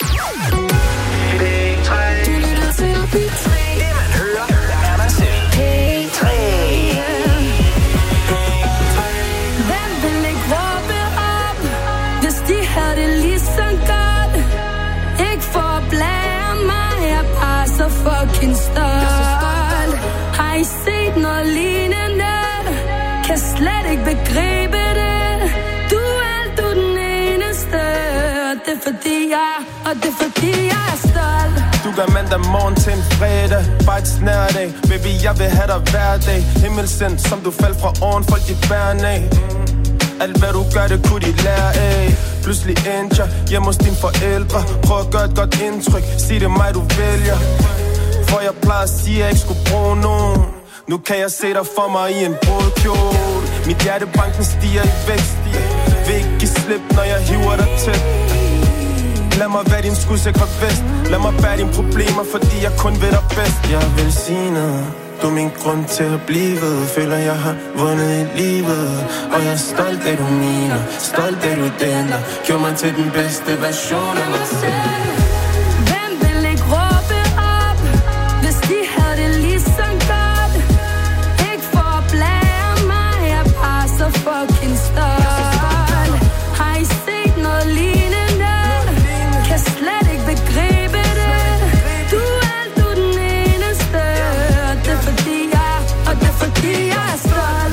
Fucking stolt. Har I set noget lignende? Kan slet ikke begribe det. Du er alt, du er den eneste. Og det er fordi jeg, og det er fordi jeg er stolt. være mandag morgen til en fredag. Bare et snært af, baby, jeg vil have dig hver dag. Himmelsendt, som du faldt fra oven, folk de bæren af. Alt hvad du gør, det kunne de lære af. Pludselig endte jeg hjemme hos dine forældre. Prøv at gøre et godt indtryk, sig det mig du vælger. For jeg plejer at sige, at jeg ikke skulle bruge nogen. Nu kan jeg se dig for mig i en brudkjole. Mit hjertebanken stiger i vækst. Vil ikke give slip, når jeg hiver dig tæt. Lad mig være din skudsikre vest. Lad mig bære dine problemer, fordi jeg kun ved dig bedst. Jeg vil sige noget. Du er min grund til at blive. Føler jeg har vundet i livet. Og jeg er stolt af du mener. Stolt af du den der gjorde mig til den bedste version af mig selv. Hvem vil ikke råbe op, hvis de havde det ligesom godt? Ikke for at blære mig, jeg er bare så fucking stolt. Har I set noget lignende? Kan slet ikke begribe det. Du er alt, du er den eneste. Det er fordi jeg, og det er fordi jeg er stolt.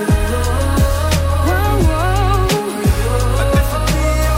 Wow, wow. Det er fordi jeg,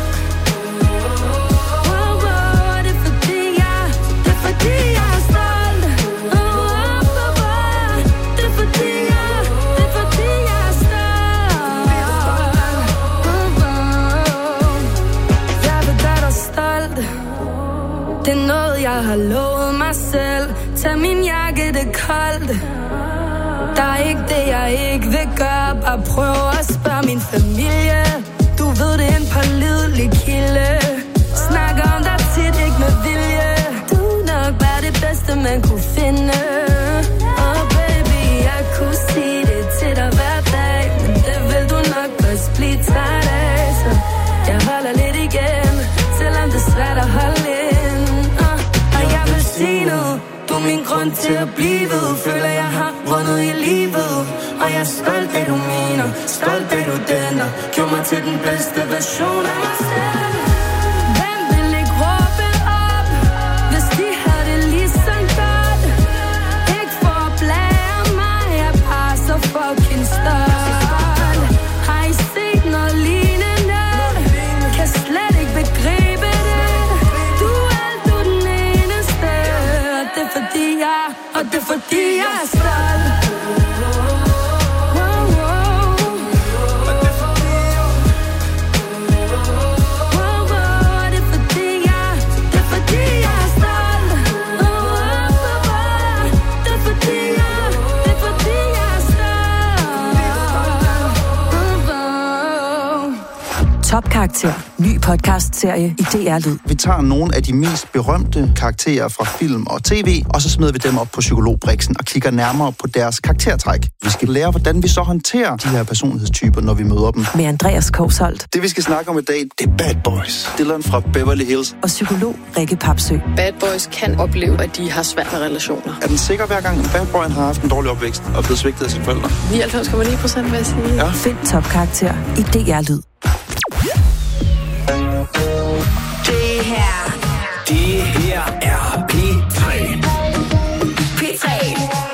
wow, wow. Det er fordi jeg, det er fordi jeg er stolt. Wow, wow. Det er fordi jeg, det er fordi jeg er stolt. Wow, wow. Jeg vil gøre dig stolt. Det er noget, jeg har lovet mig selv. Tag min jakke, det er koldt. Der er ikke det, jeg ikke vil gøre. Bare prøv at spørge min familie. Du ved, det er en pålidelig kilde. Snakker om dig tit, ikke med vilje. Du er nok bare det bedste, man kunne finde. Oh baby, jeg kunne sige det til dig hver dag. Men det vil du nok også blive træt af. Så jeg holder lidt igen, selvom det er svært at holde ind. uh, Og jeg vil sige noget. Du er min grund til at blive. Føler jeg har vundet i livet. Og jeg er stolt af du mener. Stolt af du den der gjorde mig til den bedste version af mig selv. Hvem vil ikke råbe op, hvis de havde det ligesom godt? Ikke for at blære mig, jeg er bare så fucking stolt. Har I set noget lignende? Kan slet ikke begribe det. Du er alt, du er den eneste. Det er fordi jeg, og det er fordi jeg er stolt. Wow, wow. Det er fordi jeg, wow, wow. Det er fordi jeg, det er fordi jeg er stolt. Wow, wow. Det er fordi jeg, det er fordi jeg er stolt. Wow, wow. Topkarakter. Ny podcast-serie i D R Lyd. Vi tager nogle af de mest berømte karakterer fra film og tv, og så smider vi dem op på psykologbriksen og kigger nærmere på deres karaktertræk. Vi skal lære, hvordan vi så håndterer de her personlighedstyper, når vi møder dem. Med Andreas Kousholt. Det, vi skal snakke om i dag, det er Bad Boys. Dylan fra Beverly Hills. Og psykolog Rikke Papsø. Bad Boys kan opleve, at de har svære relationer. Er den sikker hver gang, Bad Boyen har haft en dårlig opvækst og blevet svigtet af sine forældre? nioghalvfems komma ni procent vil jeg sige. Ja. Find Topkarakter i D R Lyd. Det her, det her er P tre. P tre.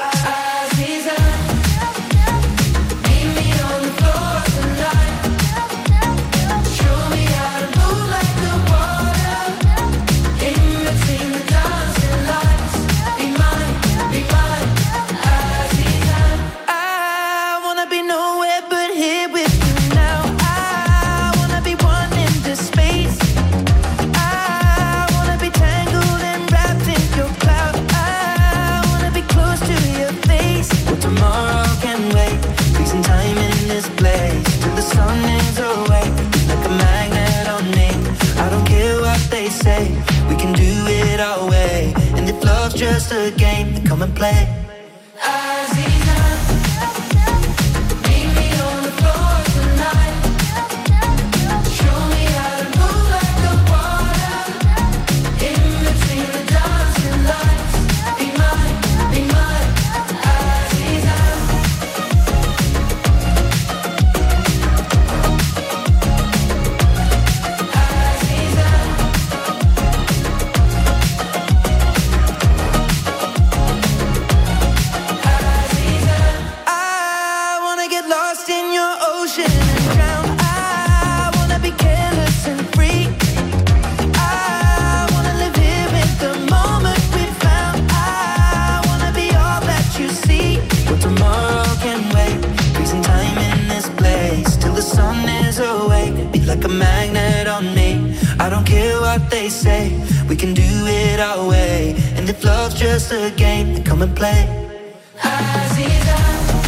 Just a game, come and play. don't care what they say. We can do it our way. And if love's just a game, then come and play. Aziza,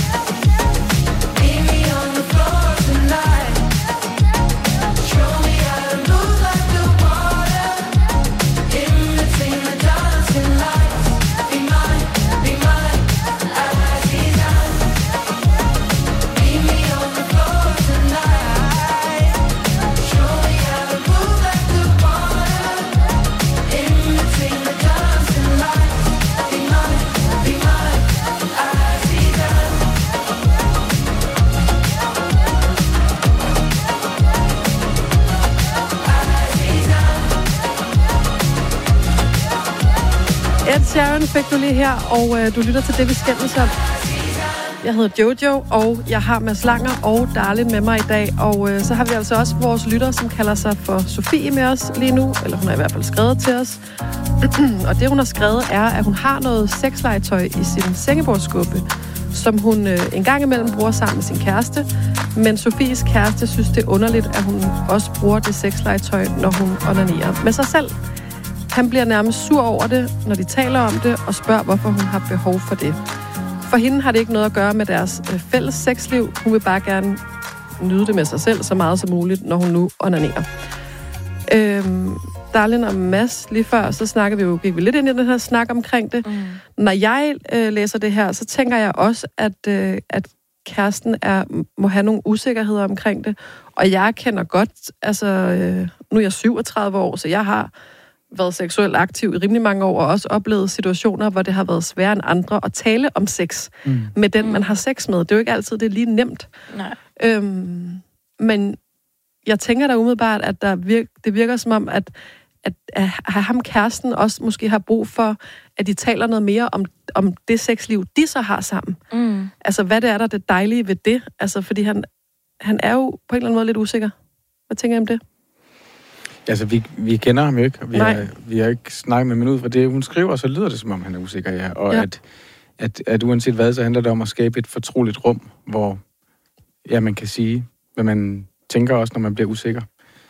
meet me on the floor tonight. Show me how to move like the water. In between the dancing lights. Be mine, be mine, Aziza. Meet me on the floor tonight. Show me how to move like the water. In between the dancing lights. Be mine, be mine, Aziza. Ed Sheeran fik du lige her, og øh, du lytter til det, vi skændes om. Jeg hedder Jojo, og jeg har Mads Langer og Darlin med mig i dag. Og øh, så har vi altså også vores lytter, som kalder sig for Sofie med os lige nu. Eller hun har i hvert fald skrevet til os. Og det, hun har skrevet, er, at hun har noget sexlegetøj i sin sengebordsskuffe, som hun øh, en gang imellem bruger sammen med sin kæreste. Men Sofies kæreste synes, det er underligt, at hun også bruger det sexlegetøj, når hun onanerer med sig selv. Han bliver nærmest sur over det, når de taler om det, og spørger, hvorfor hun har behov for det. For hende har det ikke noget at gøre med deres øh, fælles sexliv. Hun vil bare gerne nyde det med sig selv så meget som muligt, når hun nu onanerer. Øhm, Darlin og Mads, lige før, så snakker vi jo, gik vi lidt ind i den her snak omkring det. Mm. Når jeg øh, læser det her, så tænker jeg også, at, øh, at kæresten er, må have nogle usikkerheder omkring det. Og jeg kender godt, altså, øh, nu er jeg syvogtredive år, så jeg har været seksuelt aktiv i rimelig mange år, og også oplevet situationer, hvor det har været sværere end andre at tale om sex mm. med den, man har sex med. Det er jo ikke altid, det er lige nemt. Nej. Øhm, men jeg tænker da umiddelbart, at der virker, det virker som om, at, at, at ham kæresten også måske har brug for, at de taler noget mere om, om det sexliv, de så har sammen. Mm. Altså, hvad det er, der er det dejlige ved det? Altså, fordi han, han er jo på en eller anden måde lidt usikker. Hvad tænker I om det? Altså, vi, vi kender ham jo ikke, og vi har, vi har ikke snakket med ham ud fra det, hun skriver, så lyder det, som om han er usikker, ja. Og ja. At, at, at uanset hvad, så handler det om at skabe et fortroligt rum, hvor ja, man kan sige, hvad man tænker også, når man bliver usikker.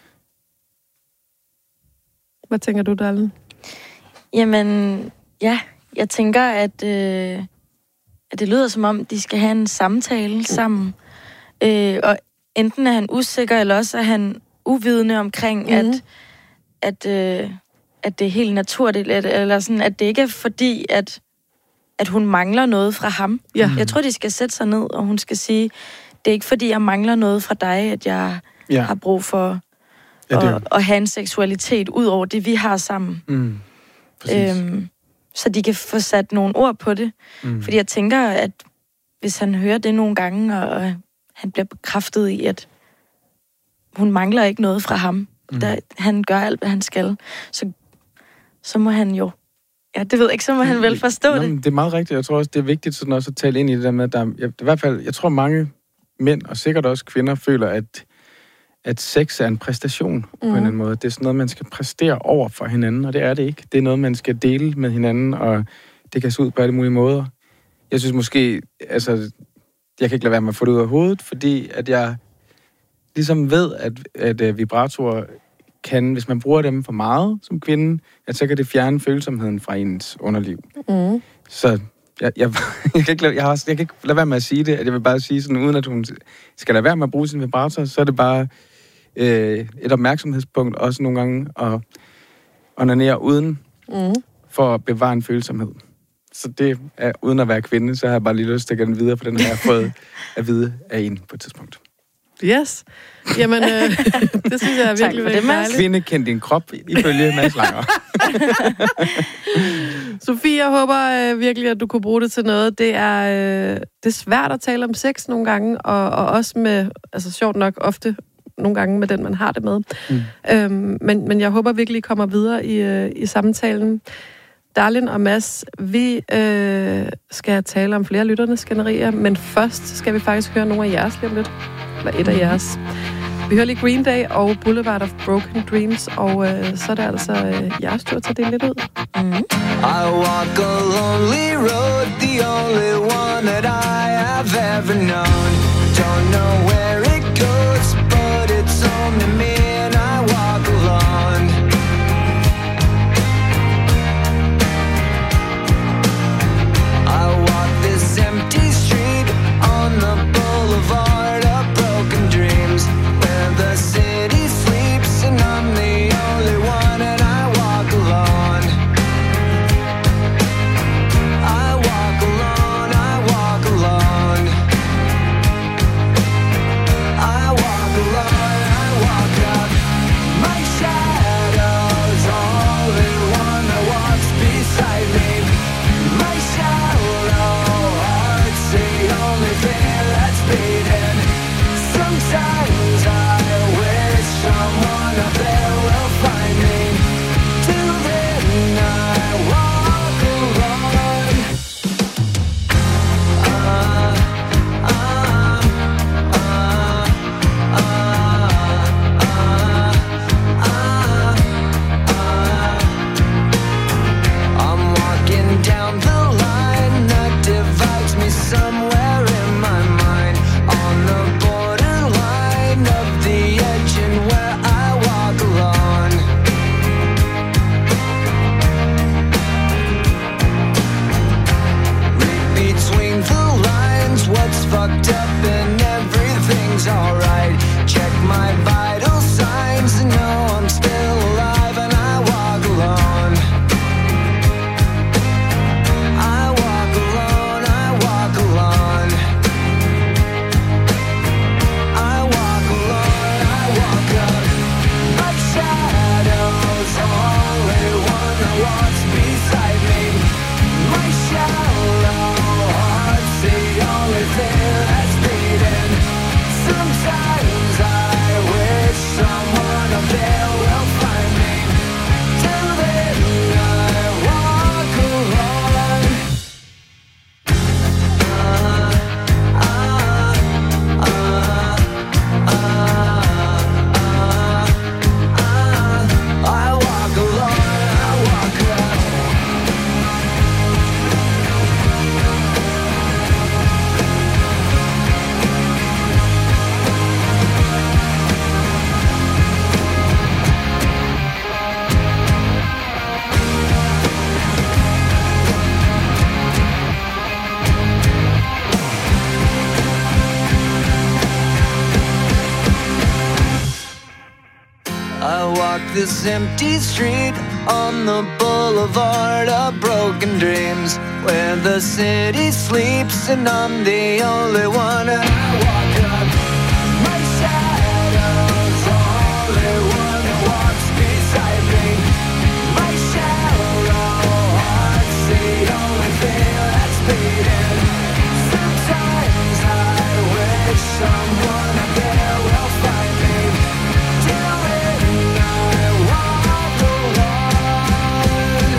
Hvad tænker du, Darlin? Jamen, ja, jeg tænker, at, øh, at det lyder som om, de skal have en samtale sammen. Øh, og enten er han usikker, eller også er han uvidende omkring, mm. at, at, øh, at det er helt naturligt, eller sådan, at det ikke er fordi, at, at hun mangler noget fra ham. Ja. Jeg tror, de skal sætte sig ned, og hun skal sige, det er ikke fordi, jeg mangler noget fra dig, at jeg ja. har brug for ja, at, at have en seksualitet, ud over det, vi har sammen. Mm. Øhm, så de kan få sat nogle ord på det. Mm. Fordi jeg tænker, at hvis han hører det nogle gange, og han bliver bekræftet i, at hun mangler ikke noget fra ham. Mm. Der, han gør alt, hvad han skal. Så, så må han jo... Ja, det ved jeg ikke, så må han vel forstå Nå, det. Det er meget rigtigt. Jeg tror også, det er vigtigt sådan også at tale ind i det der med, at der, jeg, i hvert fald, jeg tror mange mænd, og sikkert også kvinder, føler, at, at sex er en præstation mm. på en eller anden måde. Det er sådan noget, man skal præstere over for hinanden, og det er det ikke. Det er noget, man skal dele med hinanden, og det kan se ud på alle mulige måder. Jeg synes måske, altså, jeg kan ikke lade være med at få det ud af hovedet, fordi at jeg ligesom ved, at, at, at vibratorer kan, hvis man bruger dem for meget som kvinde, at så kan det fjerne følsomheden fra ens underliv. Mm. Så jeg, jeg, jeg, kan ikke lade, jeg, har, jeg kan ikke lade være med at sige det, at jeg vil bare sige sådan, uden at hun skal lade være med at bruge sin vibrator, så er det bare øh, et opmærksomhedspunkt også nogle gange at onanere uden mm. for at bevare en følsomhed. Så det er, uden at være kvinde, så har jeg bare lige lyst til at gå videre på den her, jeg har fået at vide af en på et tidspunkt. Yes. Jamen, øh, det synes jeg er virkelig, virkelig dejligt. Kvinde kend din krop, ifølge Mads Langer. Sofie, jeg håber øh, virkelig, at du kunne bruge det til noget. Det er, øh, det er svært at tale om sex nogle gange, og, og også med, altså sjovt nok ofte, nogle gange med den, man har det med. Mm. Øhm, men, men jeg håber virkelig, I kommer videre i, øh, i samtalen. Darlin og Mads, vi øh, skal tale om flere lytternes skænderier, men først skal vi faktisk høre nogle af jeres lige om lidt. Eller et af jeres. Vi hører lige Green Day og Boulevard of Broken Dreams, og øh, så er det altså øh, jeres tur til at dele lidt ud. Mm. I walk a lonely road, the only one that I have ever known. Don't know where it goes, but it's only me and I walk alone. this empty street on the boulevard of broken dreams, where the city sleeps and I'm the only one. And I walk up, my shadow's the only one that walks beside me. My shallow heart's the only thing that's beating. Sometimes I wish someone out there will find me. Till then I walk alone.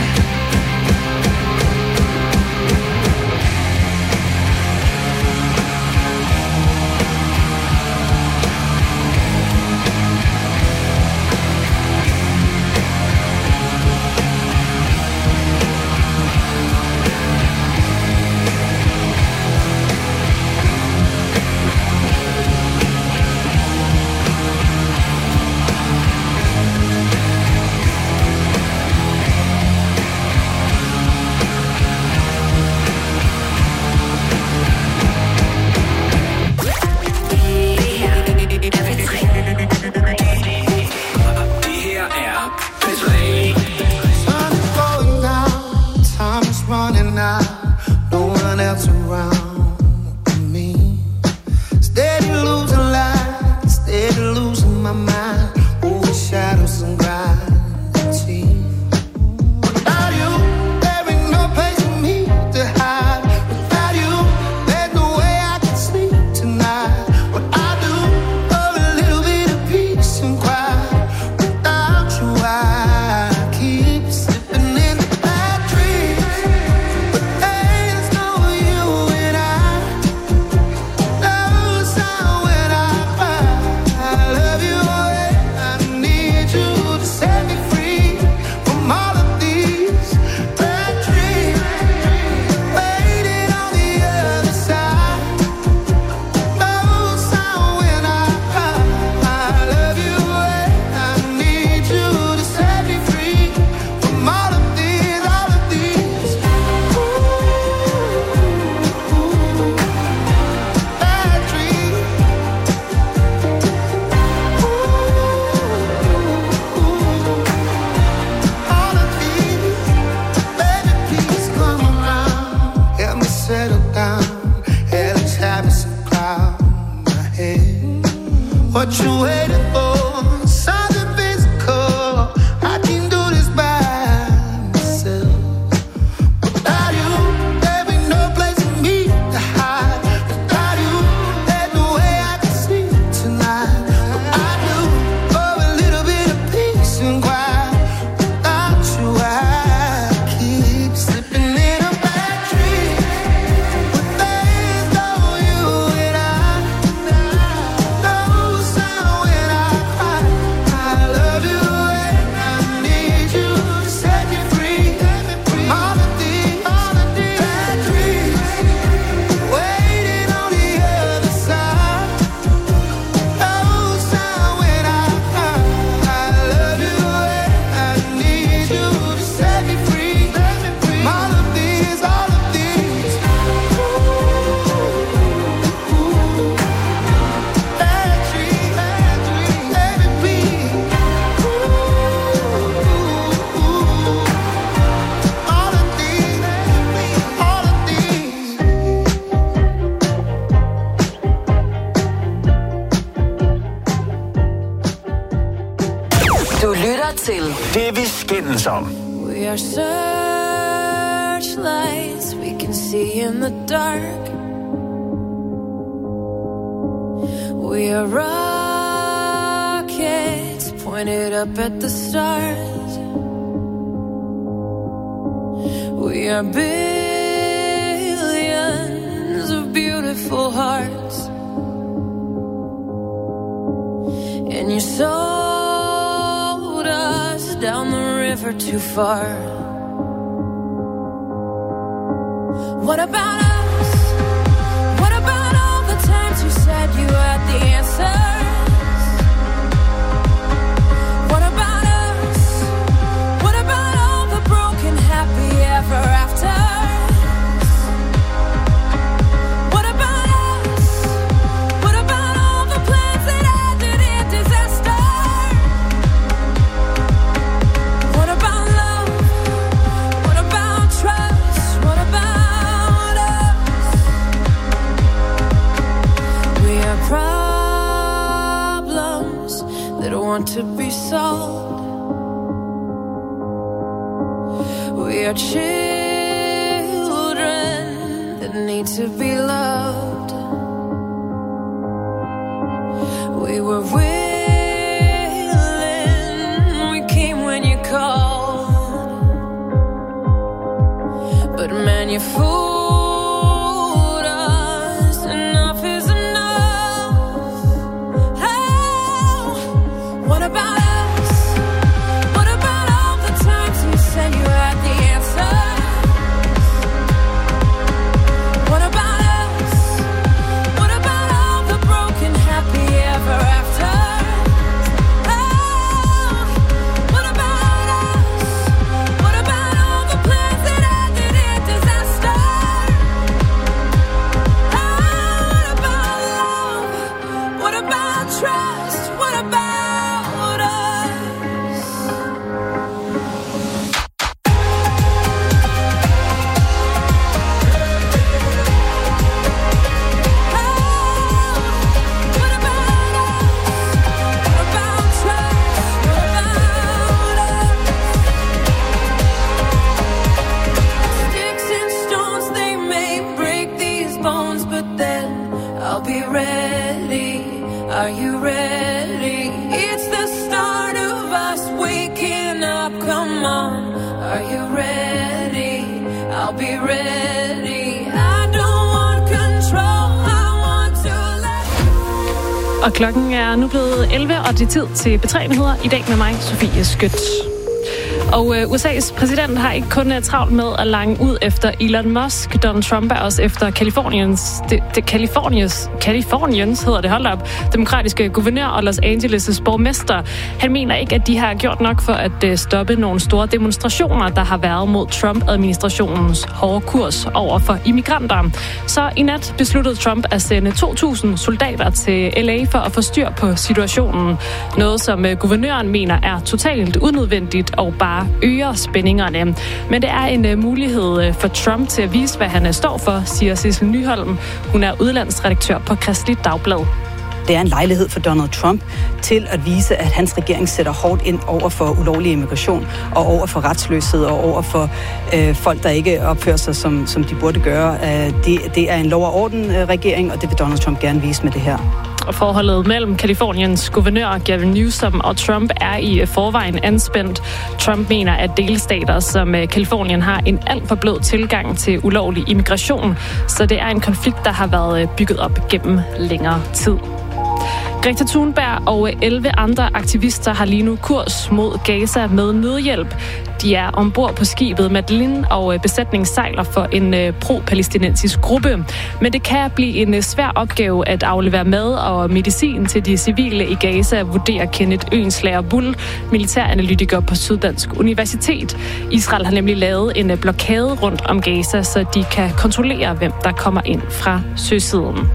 Sun is going down, time is running out, no one else around me. Steady losing light, steady losing my mind, over shadows and gravity. Without you, there ain't no place for me to hide. Without you, there's no way I can sleep tonight. What I do, of a little bit of peace and quiet. Without you, I keep slipping in bad dreams. But there's no you and I. Love sound when I cry. I love you and I need you to set me free from all of these bad dreams. Waiting on the other side. Love sound when I cry. I love you and I need you to set me free from all of these, all of these bad dreams. All of these, baby, please come around. Help me settle down. Hell is having some cloud in my head. What you waiting for? Something physical. I can do this by myself. Without you, there ain't no place for me to hide. Without you, there's no way I can sleep tonight. What I do, for a little bit of peace and quiet. Without you, I keep slipping in a bad dream. But there's no you and I. No sound when I cry. I love you and I need you to set me free from all of these, all of these bad dreams. Waiting on the other side. No sound when I cry. I love you and I need you to set me free from all of these, all of these bad dreams, bad dreams. Baby, please. All of these, all of these. Du lytter til Det vi skændes om. We are searchlights we can see in the dark. We are rockets pointed up at the stars. We are billions of beautiful hearts. And you sold us down the river too far. What about us? What about all the times you said you had the answers? What about us? What about all the broken happy ever afters? What about us? What about all the plans that ended in disaster? told. We are children that need to be loved. We were willing, we came when you called. But man, you fooled us. Enough is enough. Oh, what about us? What about all the times you said you had the answer? What about us? What about all the broken happy ever after? Oh, what about us? What about all the plans that ended in disaster? Oh, what about love? What about trust? What about us? Sticks and stones, they may break these bones, but then I'll be ready. Are you ready? It's the start of us waking up. Come on, are you ready? I'll be ready. I don't want control. I want to let. Og klokken er nu blevet elleve, og det er tid til B tre Nyheder. I dag med mig, Sofie Skødt. Og øh, U S A's præsident har ikke kun uh, travlt med at lange ud efter Elon Musk. Donald Trump er også efter Californiens, det, det Californiens, Californiens hedder det, hold op, demokratiske guvernør og Los Angeles' borgmester. Han mener ikke, at de har gjort nok for at uh, stoppe nogle store demonstrationer, der har været mod Trump-administrationens hårde kurs over for immigranter. Så i nat besluttede Trump at sende to tusind soldater til L A for at få styr på situationen. Noget, som uh, guvernøren mener er totalt unødvendigt og bare øger spændingerne. Men det er en uh, mulighed uh, for Trump til at vise, hvad han uh, står for, siger Sissel Nyholm. Hun er udlandsredaktør på Kristeligt Dagblad. Det er en lejlighed for Donald Trump til at vise, at hans regering sætter hårdt ind over for ulovlig immigration og over for retsløshed og over for øh, folk, der ikke opfører sig, som, som de burde gøre. Øh, det, det er en lov- og orden-regering, og det vil Donald Trump gerne vise med det her. Og forholdet mellem Californiens guvernør Gavin Newsom og Trump er i forvejen anspændt. Trump mener, at delstater som Californien har en alt for blød tilgang til ulovlig immigration, så det er en konflikt, der har været bygget op gennem længere tid. Greta Thunberg og elleve andre aktivister har lige nu kurs mod Gaza med nødhjælp. De er ombord på skibet Madeleine, og besætningen sejler for en pro-palæstinensisk gruppe. Men det kan blive en svær opgave at aflevere mad og medicin til de civile i Gaza, vurderer Kenneth Øenslager Bull, militæranalytiker på Syddansk Universitet. Israel har nemlig lavet en blokade rundt om Gaza, så de kan kontrollere, hvem der kommer ind fra søsiden.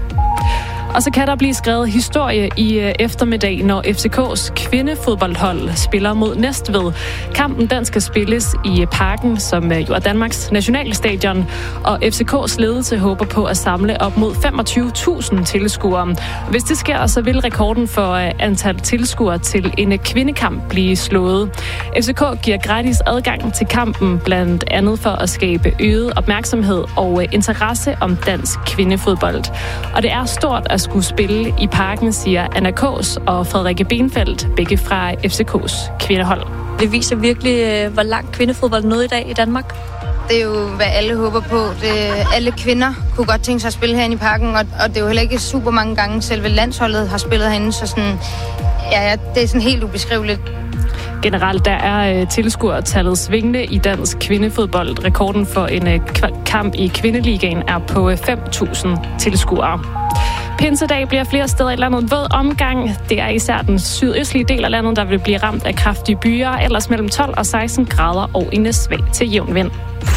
Og så kan der blive skrevet historie i eftermiddag, når F C K's kvindefodboldhold spiller mod Næstved. Kampen den skal spilles i Parken, som jo er Danmarks nationalstadion, og F C K's ledelse håber på at samle op mod femogtyve tusind tilskuere. Hvis det sker, så vil rekorden for antal tilskuere til en kvindekamp blive slået. F C K giver gratis adgang til kampen, blandt andet for at skabe øget opmærksomhed og interesse om dansk kvindefodbold. Og det er stort at skulle spille i Parken, siger Anna Kås og Frederikke Benfeldt, begge fra F C K's kvindehold. Det viser virkelig, hvor langt kvindefodbold er nået i dag i Danmark. Det er jo, hvad alle håber på. Det, alle kvinder kunne godt tænke sig at spille herinde i Parken, og, og det er jo heller ikke super mange gange, selve landsholdet har spillet herinde, så sådan, ja, ja, det er sådan helt ubeskriveligt. Generelt der er tilskuertallet svingende i dansk kvindefodbold. Rekorden for en kamp i kvindeligaen er på fem tusind tilskuere. Pinsedag bliver flere steder i landet våd omgang. Det er især den sydøstlige del af landet, der vil blive ramt af kraftige byer, ellers mellem tolv og seksten grader og en svag til jævn vind.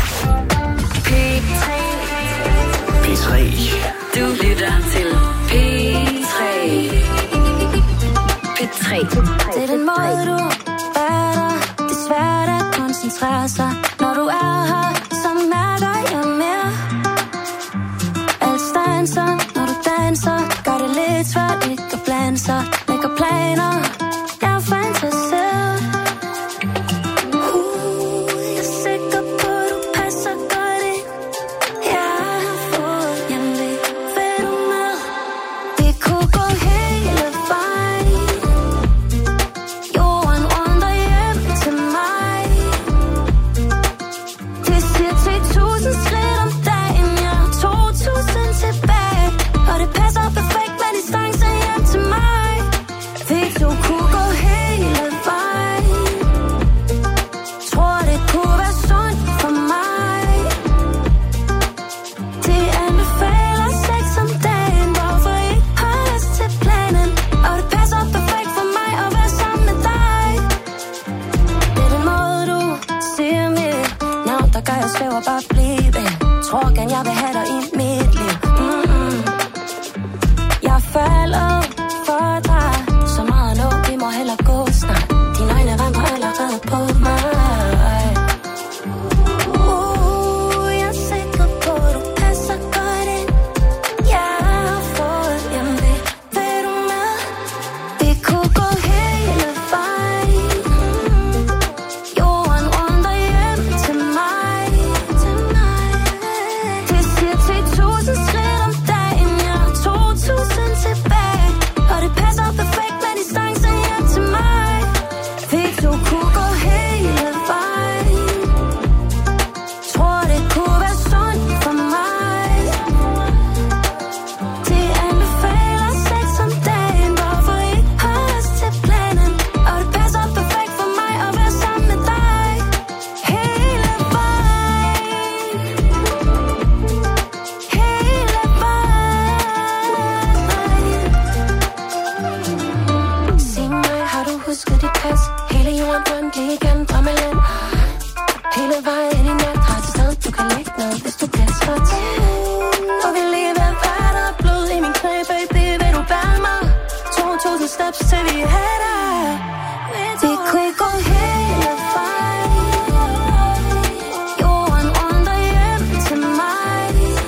P tre. Du lytter til P tre. P tre. Det er den måde, du er der. Det er svært at koncentrere sig, når du er her, så mærker jeg mere. Alt stanser, når du danser, gør det lidt svært ikke at blande sig. Lægger planer, jeg fantaserer. svæver bare blive. Tror gerne jeg vil have dig i mit liv. Mm-mm. Jeg falder for dig. Så meget nu, vi må hellere gå snart. Dine øjne rammer allerede på mig. Uh, jeg er sikker på, du passer godt ind. Jeg har fået hjem ved, vil du med? Vi kunne gå hele vejen. Jorden rundt og hjem til mig. Det siger ti tusind skridt om dagen. Jeg har to tusind tilbage. Og det passer perfekt med distancen hjem til mig. Vi to kunne gå hele vejen. Tror det kunne være sundt for mig. De anbefaler sex om dagen. Hvorfor ikke holde os til planen? Og det passer perfekt for mig at være sammen med dig. Hele vejen. Hele vejen. Sig mig, har du husket dit pas? Hele jorden rundt lige gennem drømmeland. Hele vejen i nat har til sted. Du kan lægge ned, hvis du bliver træt. Og vi lige ved vand og blod i min knæ, baby. Vil du bære mig? to tusind steps til vi er der. Vi kunne gå hele vejen. Jorden rundt og hjem til mig.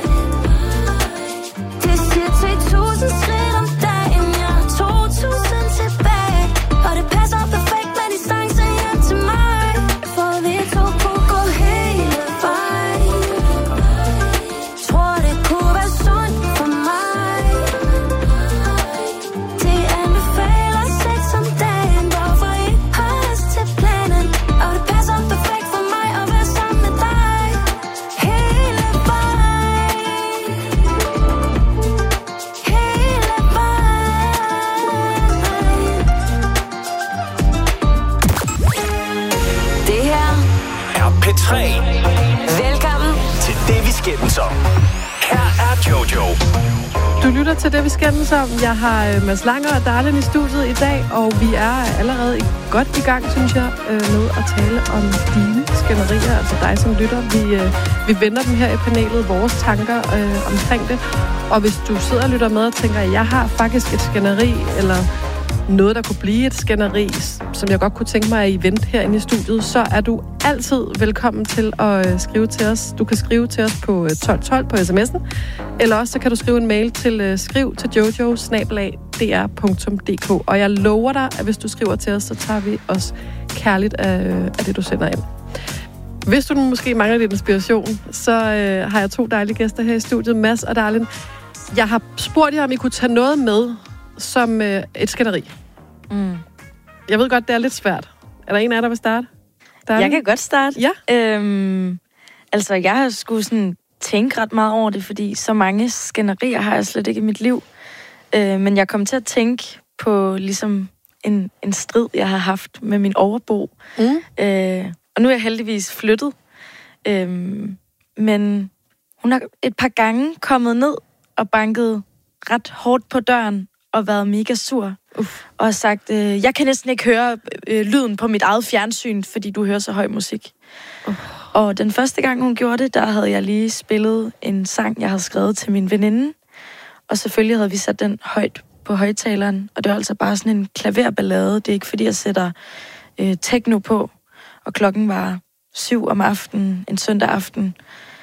Det siger ti tusind skridt om dagen. Jeg har to tusind tilbage. Og det passer perfekt med distancen hjem til mig. For vi to kunne gå hele vejen. Tror det kunne være sundt for mig. De anbefaler sex om dagen. Hvorfor ikke holde os til planen? Og det passer perfekt for mig at være sammen med dig. Hele vejen. Hele vejen. Det her er P tre. Velkommen til det, vi skændes om. Her er Jojo. Du lytter til det, vi skændes om. Jeg har øh, Mads Langer og Darlene i studiet i dag, og vi er allerede i- godt i gang, synes jeg, øh, med at tale om dine skænderier, altså dig som lytter. Vi, øh, vi vender dem her i panelet, vores tanker øh, omkring det. Og hvis du sidder og lytter med og tænker, at jeg har faktisk et skænderi, eller noget, der kunne blive et skænderi, som jeg godt kunne tænke mig at I vente herinde i studiet, så er du altid velkommen til at øh, skrive til os. Du kan skrive til os på øh, tolv tolv på sms'en, eller også så kan du skrive en mail til øh, skriv til jojo snabel-a d r punktum d k. Og jeg lover dig, at hvis du skriver til os, så tager vi os kærligt af, af det, du sender ind. Hvis du måske mangler lidt inspiration, så øh, har jeg to dejlige gæster her i studiet, Mads og Darlene. Jeg har spurgt jer, om I kunne tage noget med som øh, et skænderi. Mm. Jeg ved godt, det er lidt svært. Er der en af jer, der vil starte? Darlene? Jeg kan godt starte. Ja. Øhm, altså, jeg har sgu sådan tænke ret meget over det, fordi så mange skænderier har jeg slet ikke i mit liv. Øh, men jeg kom til at tænke på ligesom en, en strid, jeg har haft med min overbo. Mm. Øh, og nu er jeg heldigvis flyttet. Øh, men hun har et par gange kommet ned og banket ret hårdt på døren og været mega sur. Uff. Og har sagt, øh, jeg kan næsten ikke høre øh, lyden på mit eget fjernsyn, fordi du hører så høj musik. Uh. Og den første gang, hun gjorde det, der havde jeg lige spillet en sang, jeg havde skrevet til min veninde. Og selvfølgelig havde vi sat den højt på højtaleren. Og det var altså bare sådan en klaverballade. Det er ikke fordi, jeg sætter øh, techno på. Og klokken var syv om aftenen, en søndag aften.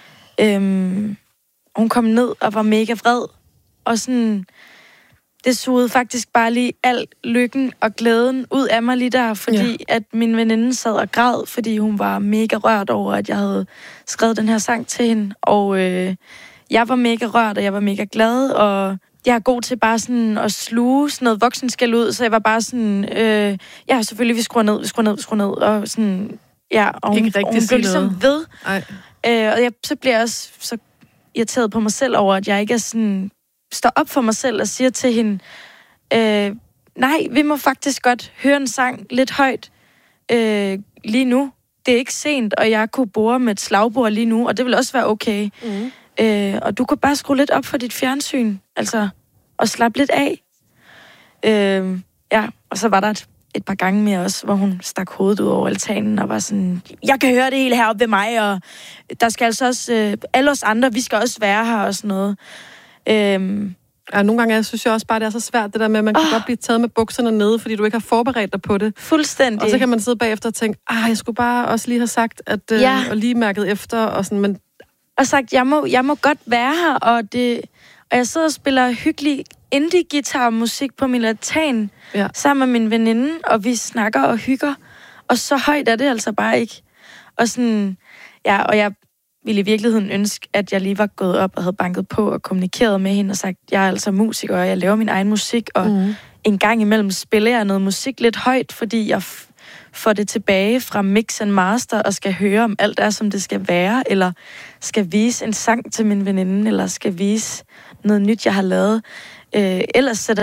Øhm, hun kom ned og var mega vred. Og sådan, det sugede faktisk bare lige al lykken og glæden ud af mig lige der, fordi ja. at min veninde sad og græd, fordi hun var mega rørt over, at jeg havde skrevet den her sang til hende. Og øh, jeg var mega rørt, og jeg var mega glad, og jeg er god til bare sådan at sluge sådan noget voksenskæld ud, så jeg var bare sådan, øh, ja, selvfølgelig, vi skruer ned, vi skruer ned, vi skruer ned, og sådan, ja, og hun, ikke og hun blev ligesom noget. ved. Ej. Øh, og jeg, så bliver jeg også så irriteret på mig selv over, at jeg ikke er sådan, står op for mig selv og siger til hende, øh, nej, vi må faktisk godt høre en sang lidt højt øh, lige nu. Det er ikke sent, og jeg kunne bore med et slagbord lige nu, og det vil også være okay. Mm. Øh, og du kan bare skrue lidt op for dit fjernsyn, altså, og slappe lidt af. Øh, ja, og så var der et et par gange mere også, hvor hun stak hovedet ud over altanen og var sådan, jeg kan høre det hele heroppe ved mig, og der skal altså også, øh, alle os andre, vi skal også være her og sådan noget. Øhm, Ja, nogle gange jeg synes jeg også bare, det er så svært, det der med, at man kan oh. godt blive taget med bukserne nede, fordi du ikke har forberedt dig på det. Fuldstændig. Og så kan man sidde bagefter og tænke, ah, jeg skulle bare også lige have sagt, at, øh, ja. og lige mærket efter, og sådan, men... Og sagt, jeg må, jeg må godt være her, og, det, og jeg sidder og spiller hyggelig indie-guitar-musik på min altan, ja. sammen med min veninde, og vi snakker og hygger, og så højt er det altså bare ikke. Og sådan, ja, og jeg ville i virkeligheden ønske, at jeg lige var gået op og havde banket på og kommunikeret med hende og sagt, jeg er altså musiker, og jeg laver min egen musik, og mm. en gang imellem spiller jeg noget musik lidt højt, fordi jeg f- får det tilbage fra mix and master, og skal høre, om alt er, som det skal være, eller skal vise en sang til min veninde, eller skal vise noget nyt, jeg har lavet. Øh, ellers sætter